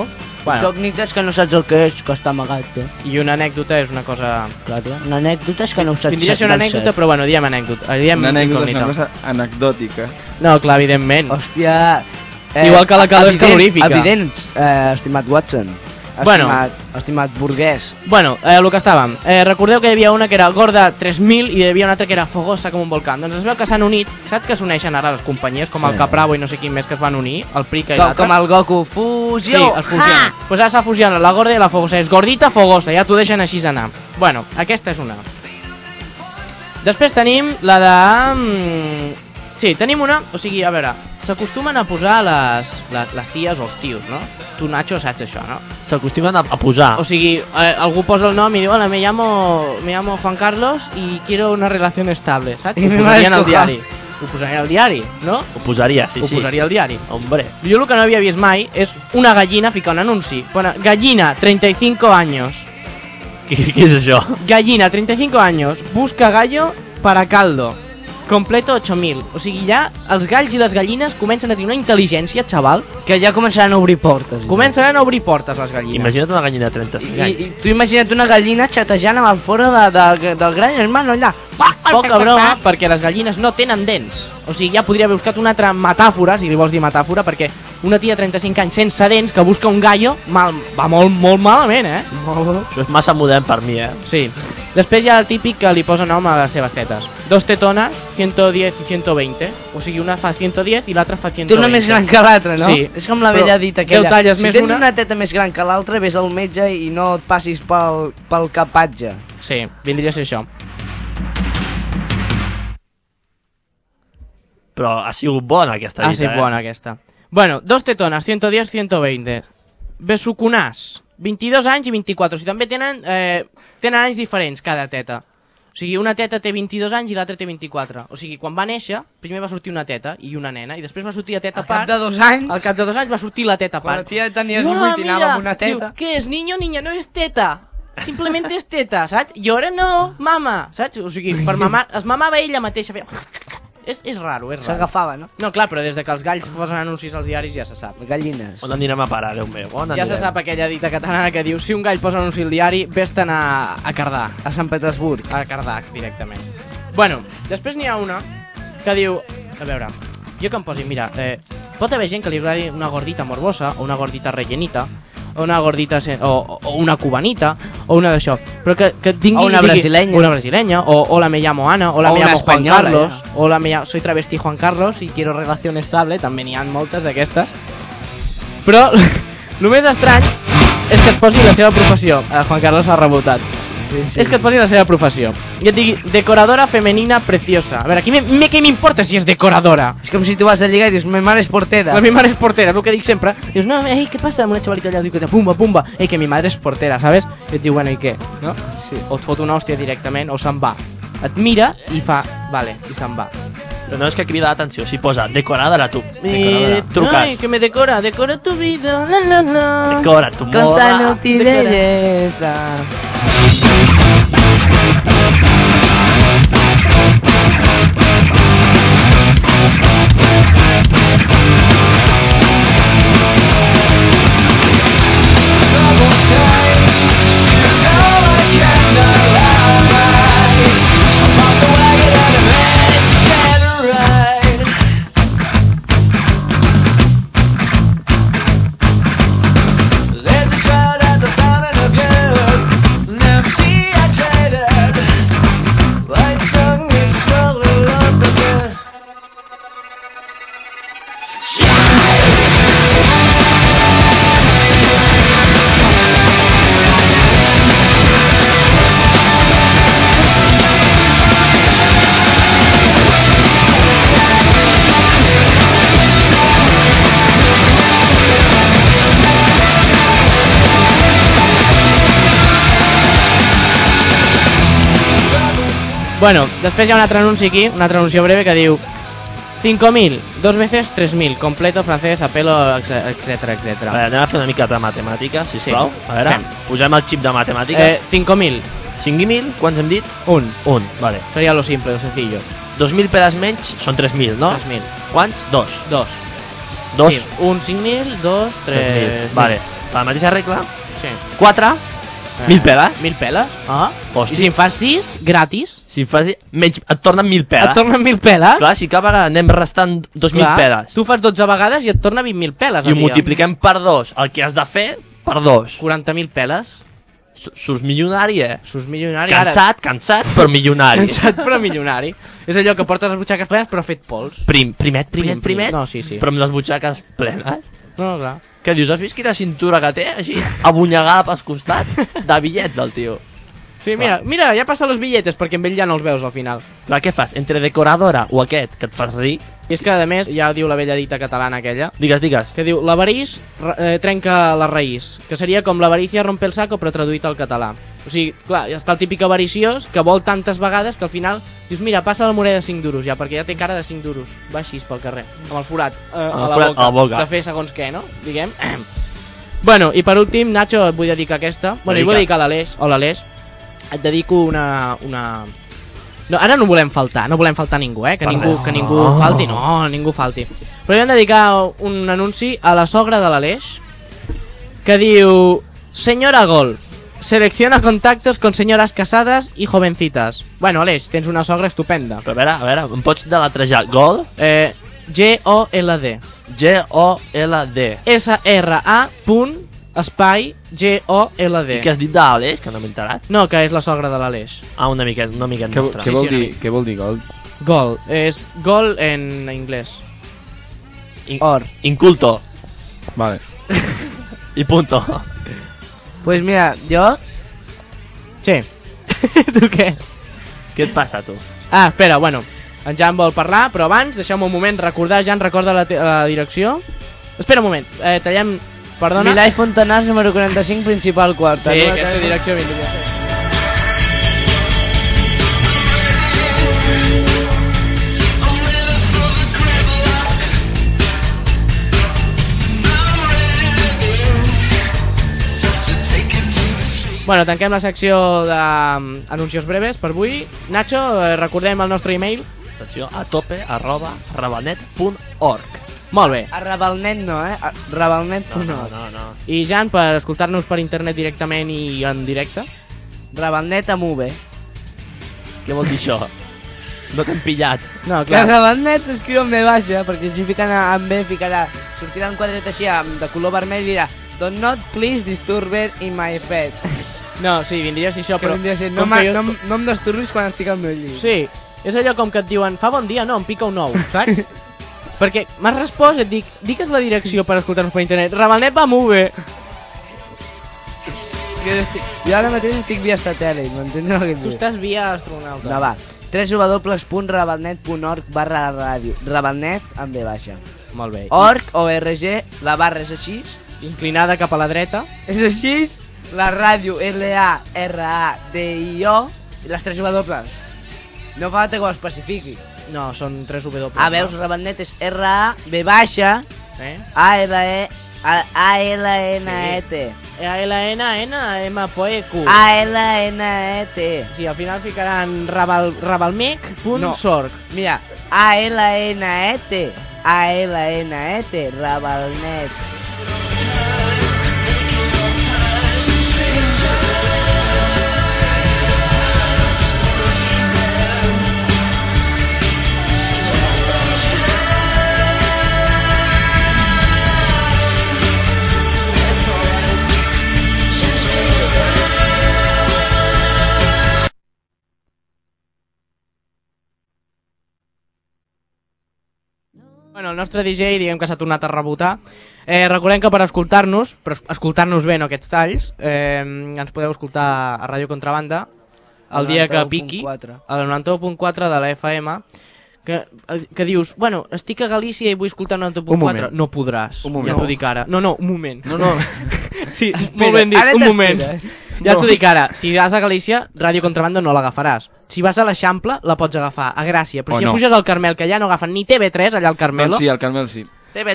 Bueno, Incògnita és que no saps el que és, que està amagat, i una anècdota és una cosa... Clar, una anècdota és que no ho saps. Vindria a ser una anècdota, però bueno, diem anècdota. Diem Una anècdota és incògnita. una cosa anecdòtica. No, clar, evidentment. Hòstia... Igual que la calor és calorífica. Evident, estimat Watson. Bueno. Estimat burguès. Bueno, el que estàvem. Recordeu que hi havia una que era Gorda 3000 i hi havia una altra que era Fogosa com un volcà. Doncs es veu que s'han unit. Saps que s'uneixen ara les companyies com el Capravo i no sé quin més que es van unir, el Prica i l'altre? Com el Goku, fusió! Sí, els fusionen. Pues ara s'ha fusionat la Gorda i la Fogosa. És Gordita Fogosa, ja t'ho deixen així anar. Bueno, aquesta és una. Després tenim la de... Sí, tenim una, o sigui, a veure, s'acostumen a posar les ties o els tios, no? Tu, Nacho, saps això, no? S'acostumen a posar. O sigui, algú posa el nom i diu, hola, me llamo Juan Carlos y quiero una relación estable, saps? Ho posarien al diari. Ho posarien al diari, no? Ho posaria, sí. Ho posaria al diari. Hombre. Jo el que no havia vist mai és una gallina ficar un anunci. Bueno, gallina, 35 años. Què és això? Gallina, 35 años, busca gallo para caldo. Completo 8.000. O sigui, ja els galls i les gallines comencen a tenir una intel·ligència, xaval, que ja començaran a obrir portes. Començaran a obrir portes, les gallines. Imagina't una gallina de 35 anys. I tu imagina't una gallina xatejant amb el fora del gran hermano allà. Poca broma, perquè les gallines no tenen dents. O sigui, ja podria haver buscat una altra metàfora, si li vols dir metàfora, perquè una tia de 35 anys sense dents que busca un gallo va molt malament, Això és massa modern per mi, Sí. Després hi ha el típic que li posa nom a les seves tetes. Dos tetones, 110 i 120. O sigui, una fa 110 i l'altra fa 120. Té una més gran que l'altra, no? Sí. És com la vella dita aquella. Deu talles més si tens una... una teta més gran que l'altra, vés al metge i no et passis pel capatge. Sí, vindria a ser això. Però ha sigut bona aquesta dita, Ha sigut bona aquesta. Bueno, dos tetones, 110, 120. Besuconars, 22 anys i 24. O sigui, també tenen anys diferents cada teta. O sigui, una teta té 22 anys i l'altra té 24. O sigui, quan va néixer, primer va sortir una teta i una nena, i després va sortir la teta a part. Al cap de 2 anys? Al cap de 2 anys va sortir la teta a part. Quan la tia tenia 18 i anava amb una teta. Diu, ¿qué es, niño, niña? No es teta. Simplemente es teta, saps? I ara no, mama, saps? O sigui, per mamar, es mamava ella mateixa, feia... És raro, és raro. S'agafava, no? No, clar, però des de que els galls posen anuncis als diaris ja se sap. Gallines. On anirem a parar, Déu meu? Ja se sap aquella dita catalana que diu si un gall posa anunci al diari, vés-te'n a Cardà. A Sant Petersburg. A Cardà, directament. Bueno, després n'hi ha una que diu... A veure, jo que em posi, mira, pot haver gent que li agradi una gordita morbosa o una gordita rellenita o una gordita o una cubanita o una d'això, però que tingui o una brasilenya, una brasilenya o la me llamo Ana o la me llamo Juan Carlos ja. o la me llamo soy travesti Juan Carlos y quiero relación estable, també n'hi ha moltes d'aquestes, però el més estrany és que et posi la seva professió. Juan Carlos ha rebotat. Sí. És que et posi la seva professió i et digui decoradora femenina preciosa. A veure, aquí què m'importa si és decoradora? És com si tu vas a lligar i dius mi mare és portera. Mi mare és portera, és el que dic sempre. Dius, no, què passa amb una xavalita allà? Diu, pumba, que mi madre és portera, ¿sabes? I et diu, bueno, i què? No? Sí. O et fot una hòstia directament o se'n va. Et mira i fa, vale, i se'n va. Però no és que crida l'atenció, si posa decoradora tu. Trucas. Ay, que me decora tu vida, la. Decora tu moda. Con salud y belleza. Bueno, després hi ha un altre anunci aquí, un altre anunci breve que diu 5.000, 2 veces 3.000, completo, francès, apelo, etc. A veure, anem a fer una mica de matemàtica, sisplau. Sí. A veure, posem el xip de matemàtica. 5.000. 5.000, quants hem dit? Un, vale. Seria lo simple, lo sencillo. 2.000 pedes menys són 3.000, no? 3.000. Quants? Dos. Sí, un 5.000, 2, 3.000. Vale. Per la mateixa regla, Sí. 4, 1.000 peles. 1.000 peles? Ah. Hosti. I si en fas 6, gratis, Si fas menys, et tornen 1.000 peles. et tornen 1.000 peles. Clar, si cada vegada anem restant 2.000 Clar, peles. Tu fas 12 vegades i et torna 20.000 peles. I ho multipliquem per 2. El que has de fer, per 2. 40.000 peles. Surts milionari, Sos milionari. Cansat, però milionari. Cansat però milionari. És allò que portes les butxaques plenes però fet pols. Primet. No, sí. Però amb les butxaques plenes. No, clar. Què dius? Has vist quina cintura que té? Així, abunyegada pels costats de bitllets, el tio. Sí, mira, ja passa los billetes perquè amb ell ja no els veus al final. Clar, què fas? Entre decoradora o aquest, que et fas ric? I és que, a més, ja diu la vella dita catalana aquella, Digues. que diu, l'avariç trenca la raïs, que seria com l'avarícia rompe el saco però traduït al català. O sigui, clar, ja està el típic avariciós que vol tantes vegades que al final dius, mira, passa la moneda de 5 duros ja, perquè ja té cara de 5 duros. Va així pel carrer, amb el forat a la boca, de fer segons què, no? Diguem. Bueno, i per últim, Nacho, et vull dedicar aquesta. Bueno, i vull dedicar a l'Aleix. Hola, Aleix. Et dedico una... No, ara no volem faltar ningú, que ningú falti, ningú falti. Però jo hem de dedicar un anunci a la sogra de l'Aleix, que diu: Señora Gol, selecciona contactos con señoras casadas y jovencitas. Bueno, Aleix, tens una sogra estupenda. Però a veure, em pots deletrejar? Gol? G-O-L-D G-O-L-D S-R-A espai G-O-L-D. I què has dit d'Aleix, que no m'he enterat? No, que és la sogra de l'Aleix. Ah, una miqueta nostra. Què vol dir gol? Gol, és gol en anglès. Inculto. Vale. I punto. Pues mira, jo... Sí. Tu què? Què et passa, tu? Ah, espera, bueno, en Jan vol parlar, però abans, deixem un moment, recordar, Jan, recorda la direcció. Espera un moment, tallem... Perdona. Milà i Fontanars, número 45, principal quarta. Sí, aquesta direcció vindria. Bueno, tanquem la secció d'anuncis breves per avui. Nacho, recordem el nostre e-mail. Atenció, atope@rabalnet.org. Molt bé. A Rabalnet no, Rabalnet no. I Jan, per escoltar-nos per internet directament i en directe? Rabalnet amb V. Què vol dir això? No t'hem pillat. No, Que clar. Rabalnet s'escriu amb V baixa, perquè si fiquen amb V ficarà, sortirà un quadret així de color vermell i dirà "Do not please disturb in my bed". No, sí, vindria a ser això, Que però... vindria a ser, com no que jo- em disturbis quan estic al meu llit. Sí, és allò com que et diuen fa bon dia, no, em pica un ou, saps? Perquè m'has respost, et dic, digues la direcció per escoltar-nos per internet. Rabalnet va molt bé. Jo ara mateix estic via satèl·lit, m'entens el que et Tu dic? estàs via astronauta. No, va, www.rabalnet.org/ràdio. Rabalnet amb V baixa. Molt bé. Org, ORG, la barra és així. Inclinada cap a la dreta. És així, la ràdio LARADIO i les 3 W. No fa falta que ho especifiqui. No, són 3 W. Ah, veus, Rabalnet és RAB baixa ALNET. A-L-N-N-M-P-E-Q. ALNET. Sí, al final ficaran rabalmec.sorg. Mira, ALNET. ALNET, Rabalnet. Bueno, el nostre DJ, diguem que s'ha tornat a rebotar. Recordem que per escoltar-nos, però escoltar-nos bé, no aquests talls, ens podeu escoltar a Ràdio Contrabanda el dia que piqui, a la 91.4 de la FM, que dius, bueno, estic a Galícia i vull escoltar 91.4. No podràs, ja t'ho dic ara. No, un moment. No. Sí, molt ben dit, un moment. Ja t'ho dic ara, si vas a Galícia, Ràdio Contrabanda no l'agafaràs. Si vas a l'Eixample, la pots agafar, a Gràcia. Però si puges al Carmel, que allà no agafen ni TV3, allà al Carmelo... Doncs sí, al Carmel sí.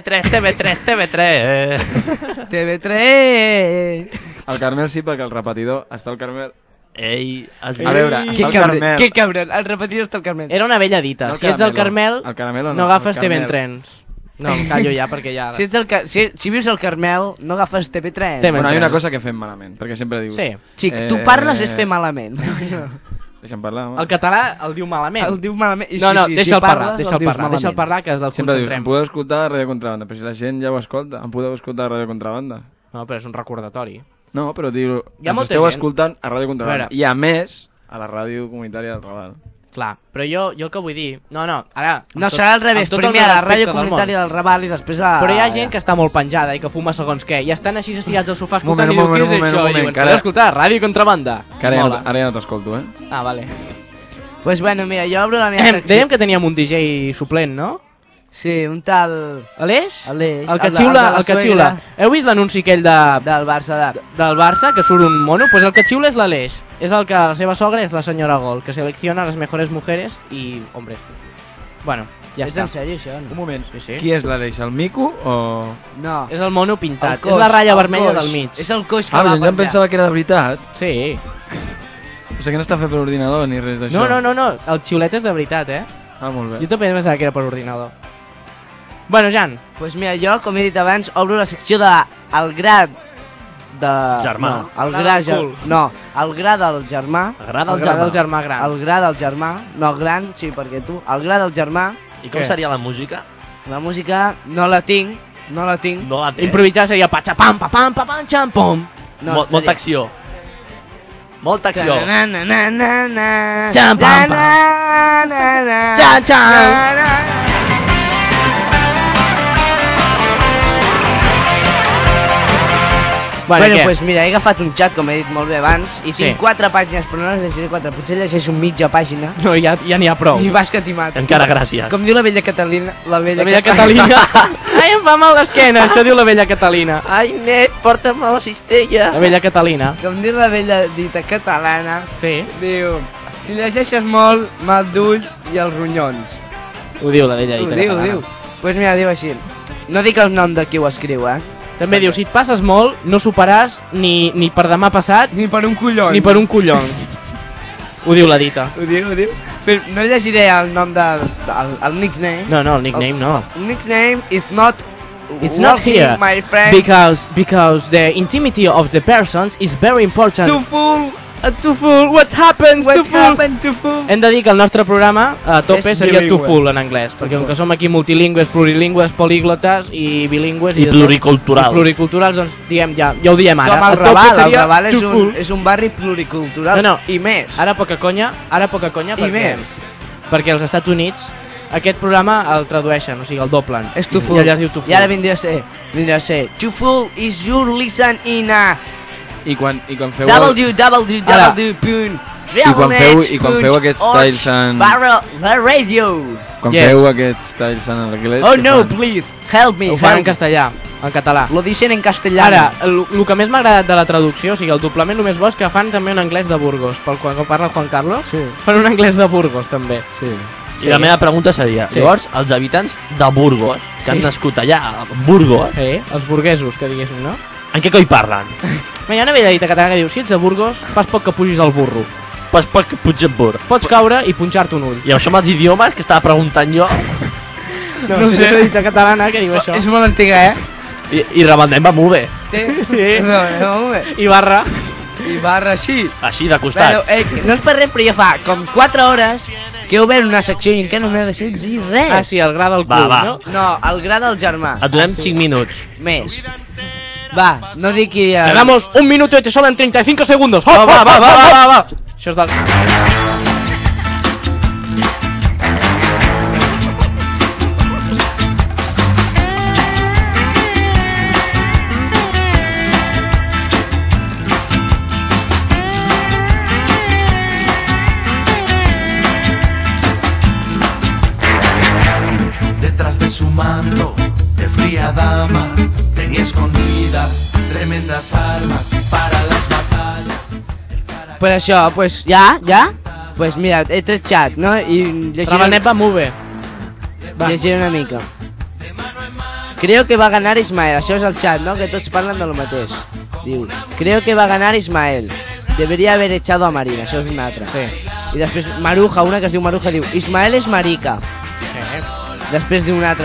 TV3. Al Carmel sí, perquè el repetidor està al Carmel. Ei, a veure, Que cabron, el repetidor està al Carmel. Era una vella dita, No, si ets al Carmel, al Caramelo no agafes TV en trens. No, em callo ja perquè ja... Si vius al Carmel, no agafes TV3. Bueno, hi ha una cosa que fem malament, perquè sempre dius... Sí. Xic, tu parles és fer malament. Deixa'm parlar, home. El català el diu malament. El diu malament. No, deixa'l parlar, que ens el Sempre dius, concentrem. em podeu escoltar a Ràdio Contrabanda, però si la gent ja ho escolta, em podeu escoltar a Ràdio Contrabanda. No, però és un recordatori. No, però diu, Hi ha ens molta esteu gent. escoltant a Ràdio Contrabanda. A veure. I a més, a la ràdio comunitària del Raval. Clar, però jo el que vull dir... No, ara... No, serà al revés, primer a la ràdio comunitària del Raval i després a... Però hi ha gent que està molt penjada i que fuma segons què, i estan així estirats al sofà escoltant Moment, i diu, què és això? I diuen, podeu escoltar, Ràdio Contrabanda. Que ara Mola. ja no t'escolto, eh? Ah, vale. Pues bueno, mira, jo obro la meva secció. Dèiem que teníem un DJ suplent, no? Sí, un tal... Aleix? Aleix. El que xiula, el que xiula. Heu vist l'anunci aquell Del Barça, del Barça, que surt un mono? Pues el que xiula és l'Aleix. És el que la seva sogra és la senyora Gol, que selecciona les mejores mujeres i hombres. Bueno, ja és està. en sèrio, això? No? Un moment, Sí. qui és l'Aleix? El Mico o...? No. És el mono pintat, El coix, és la ratlla el vermella coix. del mig. És el coix que Ah, va però jo em pensava que era de veritat. Sí. O sigui que no està fet per ordinador ni res d'això. No, el xiulet és de veritat, eh? Ah, molt bé. Jo també pensava que era per ordinador. Bueno, Jan. Pues mira, jo, com he dit abans, obro la secció de el gra de... Germà. No, el Gra gra... del cul. No, el gra del germà. El gra El gra del germà gran. El gra del germà. No, gran, sí, perquè tu. El gra del germà. I com Què? seria la música? La música no la tinc. No la tinc. No la té. Improvisar seria patxapam, papam, papam, xampom. No, Molta acció. Molta acció. Ta-na-na-na-na-na. Xam, pam, pam. Ta-na-na-na. Xan, xan. Ta-na. Bueno, Bueno, què? pues mira, he agafat un xat, com he dit molt bé abans, i Sí. tinc 4 pàgines, però no les llegiré 4, potser llegeixo mitja pàgina. No, ja n'hi ha prou. I vas catimat. Encara gràcies. Com diu la vella Catalina... La La vella Catalina. Ai, em fa mal l'esquena, això diu la vella Catalina. Ai, net, porta'm a la cistella. La vella Catalina. Com diu la vella dita catalana, Sí, diu... Si llegeixes molt, mal d'ulls i els ronyons. ho diu la vella Ho dita diu, catalana. diu. Pues mira, diu així. No dic el nom de qui ho escriu, També diu, si et passes molt, no superàs ni per demà passat Ni per un collon. ni per un collon. Ho diu la dita. Ho diu. Però no llegiré el nom del el nickname. No, el nickname no. Nickname is not... It's not working, here my friend. because the intimity of the persons is very important. Too full. Too full. What happens? What Too full. happened to full? Hem de dir que el nostre programa a tope És seria bilingüe. too full en anglès, perquè com que som aquí multilingües, plurilingües, políglotes i bilingües I pluriculturals. i pluriculturals, doncs diem ja ho diem ara. Com el A tope Raval, el seria Raval és too un, full. és un barri pluricultural. No, I més. Ara poca conya I més. perquè als Estats Units aquest programa el tradueixen, o sigui, el doblen. És too full. I allà es diu too full. I ara vindria a ser too full is your listen in a I quan feu... quan feu aquests talls en... radio. Quan Yes. feu aquests talls en anglès... Oh què no, fan? please, help me. Ho fan en help me. castellà, en català. Lo dicen en castellano. Ara, el que més m'ha agradat de la traducció, o sigui, el doblament el més bo és que fan també un anglès de Burgos, pel qual parla el Juan Carlos, Sí. fan un anglès de Burgos també. Sí. I la meva pregunta seria, Sí. llavors, els habitants de Burgos, que Sí. han nascut allà, a Burgos, Els burguesos, que diguéssim, no? en què coi parlen? Hi ha una vella dita catalana que diu, si ets de Burgos, fas poc que pugis al burro. Pues poc Puigdemont. Pots caure i punxar-te un ull. I això amb els idiomes que estava preguntant jo, No sé. Una dita catalana que diu això. És molt antiga, i rebandem va molt bé, Sí. No, I barra. I barra així. així de costat. Bueno, no és per res, però ja fa com 4 hores que he obert una secció i encara no m'he deixat dir res. Ah, sí, el gra del cul, Va. no? No, el gra del germà. Et donem 5 minuts. Més. Va, no dic qui... Te damos un minuto y te sobran 35 segundos. Va. Això és del... Detrás de su manto de fría dama tenía escondidas tremendas armas para las batallas. Pues això, pues ja? Pues mira, he tret xat, no? I Rabanet va molt bé. llegiré una mica. Creo que va a ganar Ismael. Això és el xat, no? Que tots parlen de lo mateix. Diu, creo que va a ganar Ismael. Debería haber echado a Marina. Això és una altra. Sí. I després Maruja, una que es diu Maruja, diu Ismael és marica. Després diu una altra,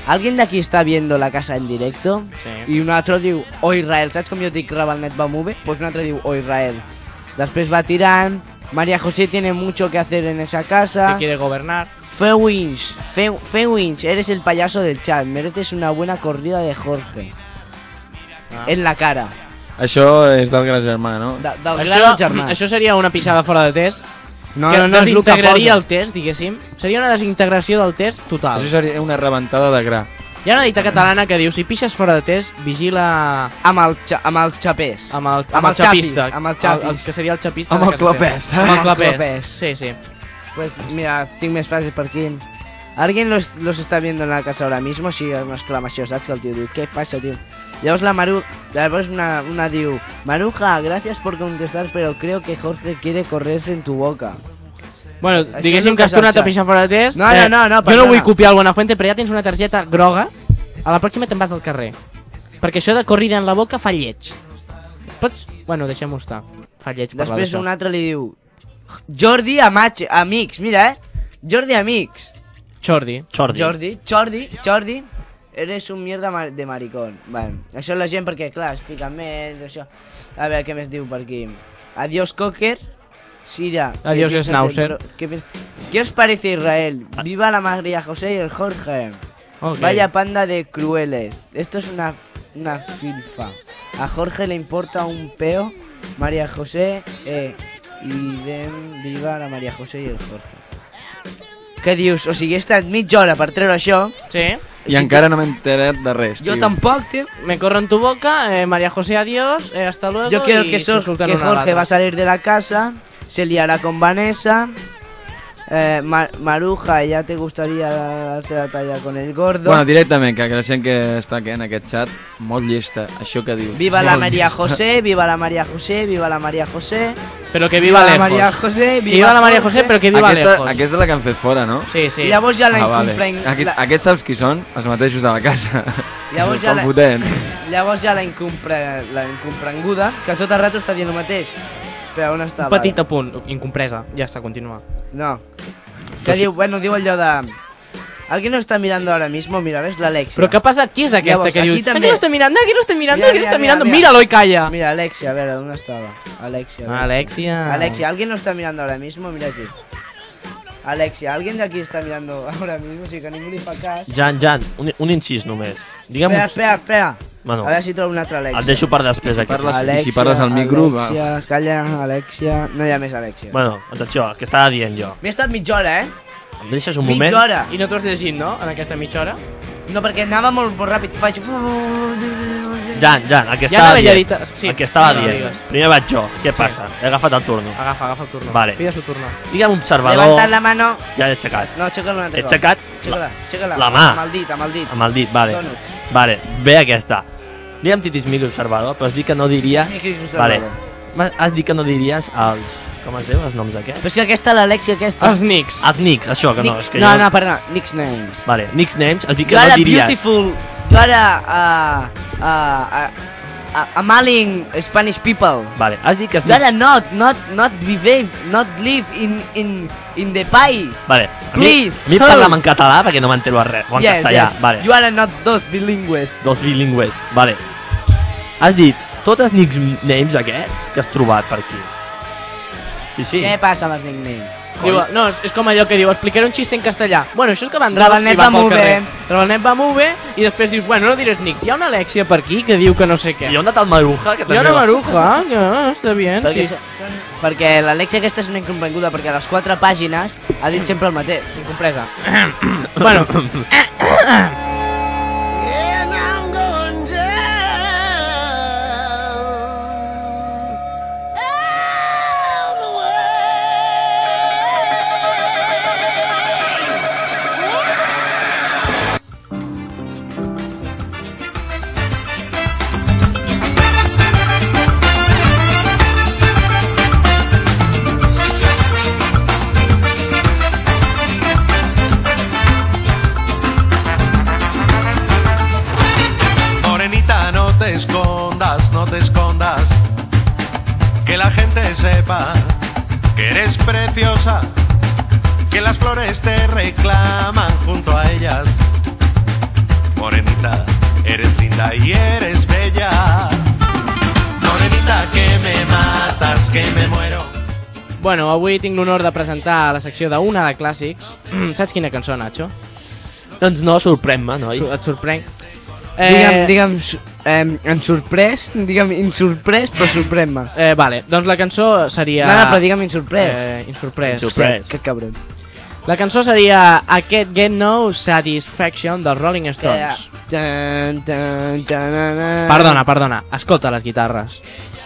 ¿Alguien de aquí está viendo la casa en directo? Sí. I un altre diu, o Israel, saps com jo dic Rabalnet va molt bé? Pues un altre diu, o Israel. Després va tirant, María José tiene mucho que hacer en esa casa. Que quiere gobernar. Fewinch, eres el payaso del chat, mereces una buena corrida de Jorge. En la cara. Això és del gran germà, no? Del gran germà. Això seria una pixada fora de test. No, que és el que desintegraria posa. el test, diguéssim. Seria una desintegració del test total. Això seria una rebentada de gra. Hi ha una dita catalana que diu: si pixes fora de test, vigila Amb el xapés. amb el xapis, xapista. amb el xapis. El que seria el xapista. Amb de el casa clapés. seva. Amb el Amb el clapés. clapés. Sí, sí. Pues mira, tinc més frases per aquí. ¿Alguien los está viendo en la casa ahora mismo? Sí, una exclamació, saps? Que el tio diu, ¿qué pasa, tío? Llavors llavors una diu, Maruja, gracias por contestar, pero creo que Jorge quiere correrse en tu boca. Bueno, Això diguéssim és que el has tornat que a pixar fora de test. No, no, jo perdona. no vull copiar el Buenafuente, però ja tens una targeta groga. A la pròxima te'n vas del carrer. Perquè això de corrida en la boca fa lleig. Pots... Bueno, deixem-ho estar. Fa lleig parlar Després d'això. un altre li diu, Jordi Amics, mira, Jordi Amics. Jordi. Jordi, eres un mierda de maricón. Vale, això és la gent perquè, clar, es fica més, això. A veure, què més diu per aquí? Adiós, Cocker. Sira. Adiós, ¿qué piensas Schnauzer. ¿Qué os parece Israel? Viva la María José y el Jorge. Ok. Vaya panda de crueles. Esto es una filfa. A Jorge le importa un peo. María José viva la María José y el Jorge. Què dius? O sigui, he estat mitja hora per treure això. Sí. I encara no m'he enterat de res, Jo tio. tampoc, tío. Me corro en tu boca, María José, adiós, hasta luego. Yo creo y que, se insultan que una a la Jorge otra. va a salir de la casa, se liará con Vanessa. Maruja, ya te gustaría darte la talla con el gordo. Bueno, directament, que la gent que està aquí en aquest chat, molt llesta, això que diu. Viva la Molt María llesta. José, viva la María José, viva la María José. Pero que viva la lejos. María José, Que viva la María José, però que viva lejos. Aquesta és la que han fet fora, no? Sí, sí. I llavors ja la vale. incomprenguda. Aquests saps qui són? Els mateixos de la casa. Llavors ja Estan la- potents. Llavors ja la incomprenguda, que tot el rato està dient el mateix. Però on està? Un petit apunt, incompresa. Ja està, continua. No. Que diu, bueno, diu allò de... ¿Alguien lo está mirando ahora mismo? Mira, ¿ves? La Alexia. Però què ha passat? Qui és aquesta Llavors, que diu? aquí també- Aquí lo está mirando, aquí lo está mirando, Mira, aquí lo está mira, mirando. mira. Míralo y calla. Mira, Alexia, a ver, ¿dónde estaba? Alexia. Ah, Alexia. Alexia, ¿alguien lo está mirando ahora mismo? Mira aquí. Alexia, ¿alguien de aquí está mirando ahora mismo? Sí, que ningú li fa cas. Jan, un incís només. Digue'm... Espera. Bueno, A veure si trobo un altre Alexia. et deixo per després aquí. parles- i si parles al micro, va. Alexia, calla, Alexia. No hi ha més Alexia. Bueno, atenció, que estava dient jo. M'he estat mitja hora, Em deixes un moment? Mitja hora. I no t'ho has llegit, no? En aquesta mitja hora? No, perquè anava molt ràpid. Faig... Jan, el que Ja estava anava dient. llegit- sí. El que estava No, dient. digues. Primer vaig jo. Què passa? He agafat el turno. Agafa el turno. Vale. Pide su turno. Digue'm observador... Levantant la mano. Ja l'he aixecat. No, aixeca-la un altre He cop. aixecat Aixeca-la. la mà. Amb el dit. Amb el dit, vale. Donuts. Vale, ve aquesta. Digue'm titis mil observador, però has dit que no diries... Titis observador. Vale. Has dit que no diries els... Com es diu, els noms d'aquests? Però és que aquesta, l'Alexia aquesta... Els Nicks. Els nicks, això, que no, és que no, jo... no, perdona, nicknames. Vale, nicknames, has dit que You no are a diries... beautiful, you are a maling Spanish people. Vale, has dit que... You are not behave, not live in the país. Vale, a mi Please, parla'm en català perquè no m'entero a res, o en Yes, castellà, yes. vale. You are not dos bilingües. Dos bilingües, vale. Has dit tots els nicknames aquests que has trobat per aquí. Sí. Què passa amb els nicknames? Diu, no, és com allò que diu, explicaré un xiste en castellà. Bueno, això és que van Rabalnet va molt bé. Rabalnet va molt bé i després dius, bueno, no diràs Nicks. Hi ha una Alexia per aquí que diu que no sé què. I on ha anat el Maruja? Que Hi ha també una va- Maruja, que està bien, Perquè, sí. perquè l'Alexia aquesta és una incomprenguda, perquè a les 4 pàgines ha dit sempre el mateix. Incompresa. Bueno, And I'm going down the Morenita, no te escondas, que la gente sepa que eres preciosa, que las flores te reclaman junto a ellas. Morenita, eres linda y eres bella. Morenita, que me matas, que me muero. Bueno, avui tinc l'honor de presentar la secció d'una de clàssics. Saps quina cançó, Nacho? Doncs no, sorprèn-me, noi. Et sorprenc. Digue'm, em sorprès, digue'm insorprès, però sorprèn-me. Vale, doncs la cançó seria... No, però digue'm insorprès. Insorprès. Insorprès. Que cabron. La cançó seria I Can't Get No Satisfaction dels Rolling Stones. Perdona, escolta les guitarres.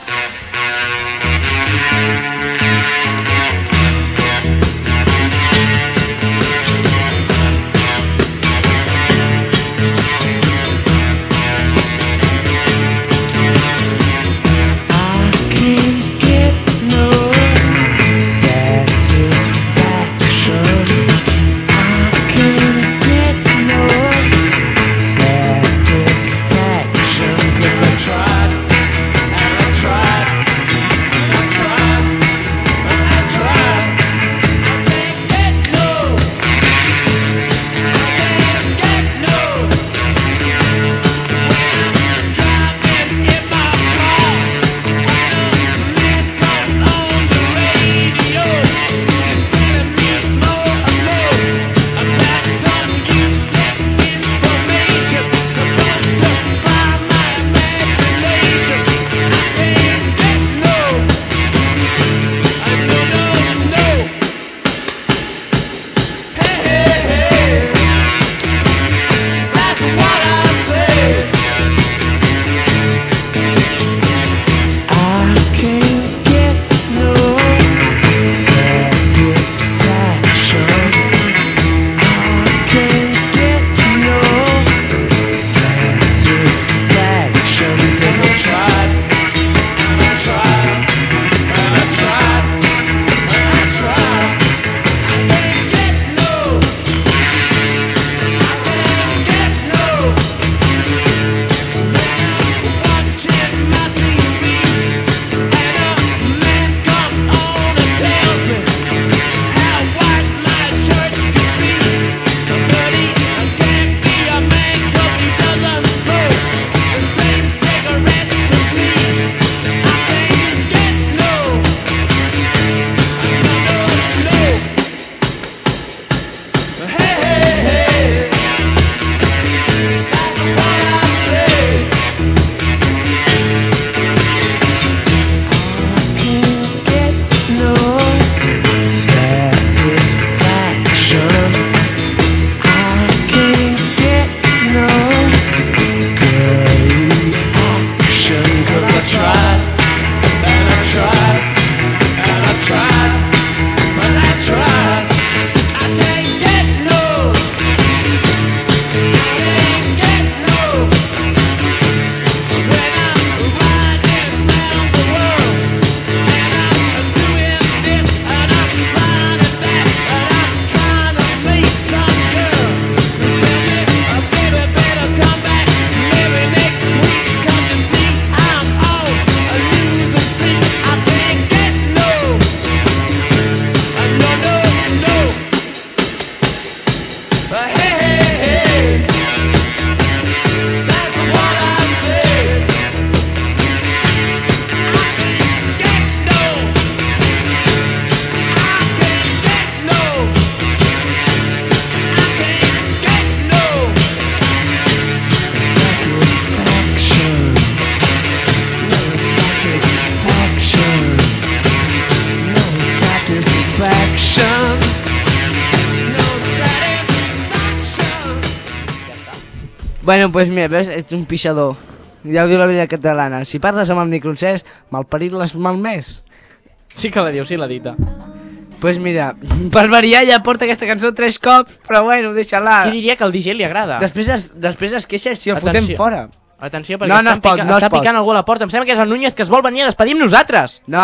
Bueno, pues mira, ves, ets un pixador. Ja ho diu la vida catalana. Si parles amb el microencès, malparit l'has malmès. Sí que la diu, sí la dita. Pues mira, per variar ja porta aquesta cançó 3 cops, però bueno, deixa-la. Qui diria que al DJ li agrada? Després es queixa si el fotem fora. Atenció, perquè està picant algú a la porta. Em sembla que és el Núñez que es vol venir a despedir amb nosaltres. No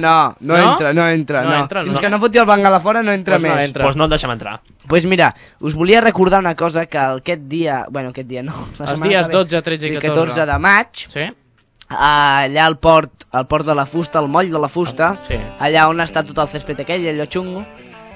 entra. Fins que no foti el Bengala fora no entra pues més. Doncs no el deixem entrar. Pues mira, us volia recordar una cosa, que aquest dia... Bueno, aquest dia no. Els dies 12, 13 i 14 de maig, sí? Allà al port de la Fusta, al moll de la Fusta, sí. Allà on està tot el césped aquell, allò xungo,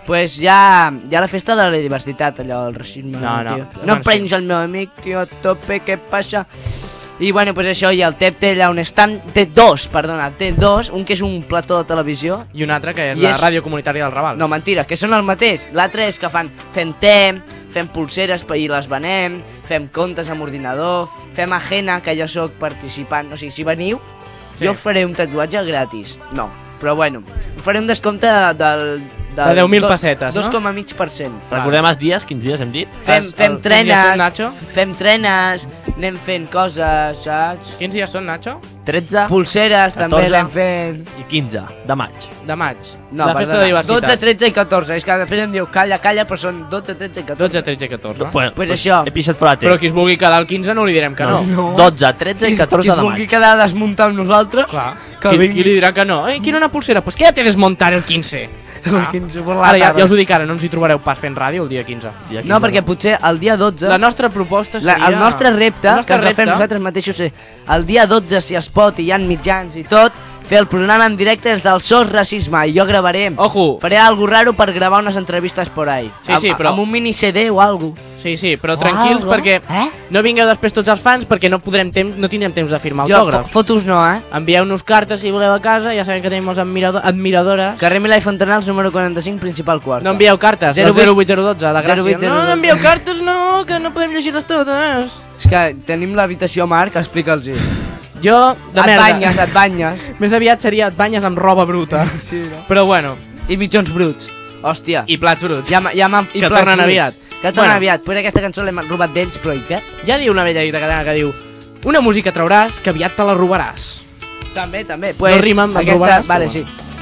Pues ja la festa de la diversitat, allò, el racisme. No. Tio. No prenys el meu amic, tio, a tope, què passa? I bueno, pues això, i el TEP té allà un stand, té dos, un que és un plató de televisió. I un altre que és I la és- ràdio comunitària del Raval. No, mentira, que són el mateix. L'altre és que fem tem, fem pulseres i les venem, fem comptes amb ordinador, fem agena, que jo sóc participant. O sigui, si veniu, Sí. jo faré un tatuatge gratis. No, però bueno, faré un descompte del De 10.000 pessetes, no? 2,5%. Recordem els dies, quins dies hem dit? Fem Quins dies són, trenes, Nacho? fem trenes, anem fent coses, saps? Quins dies són, Nacho? 13 Pulseres també 14. anem fent. i 15 de maig. De maig. No, la festa perdona, de diversitat. 12, 13 i 14. És que després em diu calla, però són 12, 13 i 14. 12, 13 i 14. Bueno, Pues això. He pixat fora de Però temps. qui es vulgui quedar al 15 no li direm que no. 12, 13 i 14 Qui de es vulgui maig. quedar a desmuntar amb nosaltres, Clar. que Qui vingui. li dirà que no? Quiero una pulsera. Pues quédate a desmontar el 15. El 15 per la Ara ja tarda. us ho dic ara, no ens hi trobareu pas fent ràdio el dia 15. Dia 15 No, perquè potser el dia 12... La nostra proposta seria... el nostre repte, el nostre que ens el fem repte- nosaltres mateixos, és el dia 12, si es pot, i hi ha mitjans i tot, fer el programa en directe des del SOS Racisme, i jo gravaré. Ojo. Faré algo raro per gravar unes entrevistes por ahí. Sí, però- Amb un mini CD o algo. Sí, però tranquils algo. perquè Eh? no vingueu després tots els fans perquè no tindrem temps de firmar Jo, autògrafs. fotos no, Envieu-nos cartes si voleu a casa, ja sabem que tenim molts admiradores. Carrer Milà i Fontanals, número 45, principal quart. No envieu cartes, 08 el 08012, de Gràcia. 0802. No envieu cartes, no, que no podem llegir-les totes. És que tenim l'habitació Marc, explica'ls-hi. Jo, de merda. Et banyes. Més aviat seria et banyes amb roba bruta. Sí, no? Però bueno, I mitjons bruts. Hòstia. i plats bruts. Ja m'han... i Que plats tornen bruts. aviat. Que tornen Bueno. aviat. Pues aquesta cançó l'hem robat d'ells, però i què? Ja diu una vella dita catalana que diu: una música trauràs que aviat te la robaràs. També. No rima amb aquesta, robaràs, vale, però sí.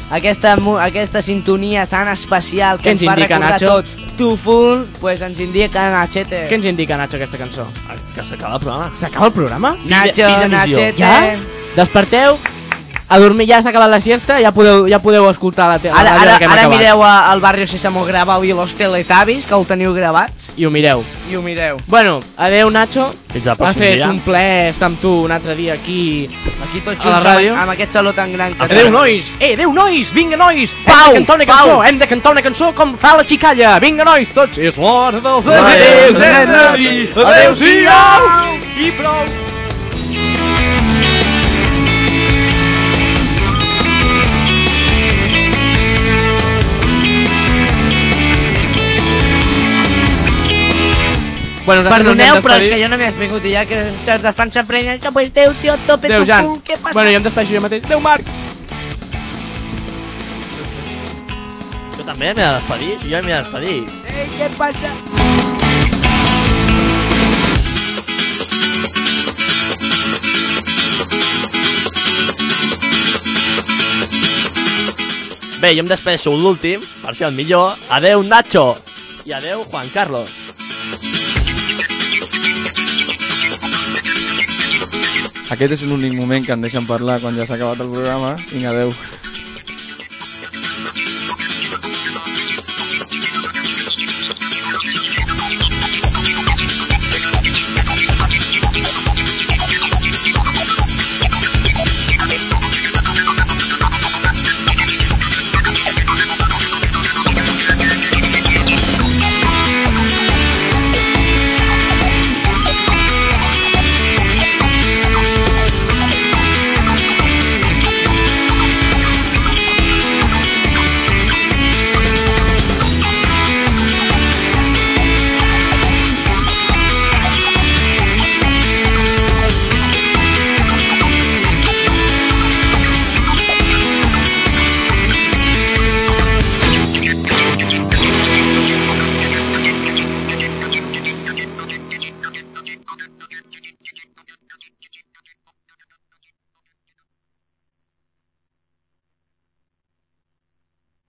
Aquesta sintonia tan especial Què que ens ens fa indica, recordar Nacho? tots Tu Full, pues ens indica Nachete. Què ens indica, Nacho, aquesta cançó? Que s'acaba el programa. S'acaba el programa? Nacho, Fi d'emissió. Nachete. Ja? Desperteu, a dormir, ja s'ha acabat la siesta, ja podeu escoltar la Ara, ràdio ara, que hem ara acabat. mireu al Barrio Sésamo Grabau i los Teletavis, que ho teniu gravats. I ho mireu. I ho mireu. Bueno, adeu, Nacho. Fins al Ha pròxim fet dia. un plaer estar amb tu un altre dia aquí. Aquí tots A la junts ràdio. amb aquest saló tan gran que Adeu, nois! Adeu, nois! Vinga, nois! Pau, Hem de cantar una Pau. cançó! Hem de cantar una cançó com fa la xicalla! Vinga, nois, tots! És l'hora dels Adéus, adéus! hem de dir adéu-siau! I prou! Bueno, nosaltres ens hem Perdoneu, però és despedit. que jo no m'he explicat i ja que els de França s'emprenen que pues Déu, tio, tope, Adéu, tu, Jan. pum, què passa? Bueno, jo em despeixo jo mateix. Adéu, Marc! Jo també m'he de despedir. Jo m'he de despedir. Ei, què passa? Bé, jo em despedeixo l'últim, per ser el millor. Adeu, Nacho! I adeu, Juan Carlos. Aquest és l'únic moment que em deixen parlar quan ja s'ha acabat el programa. Vinga, adeu.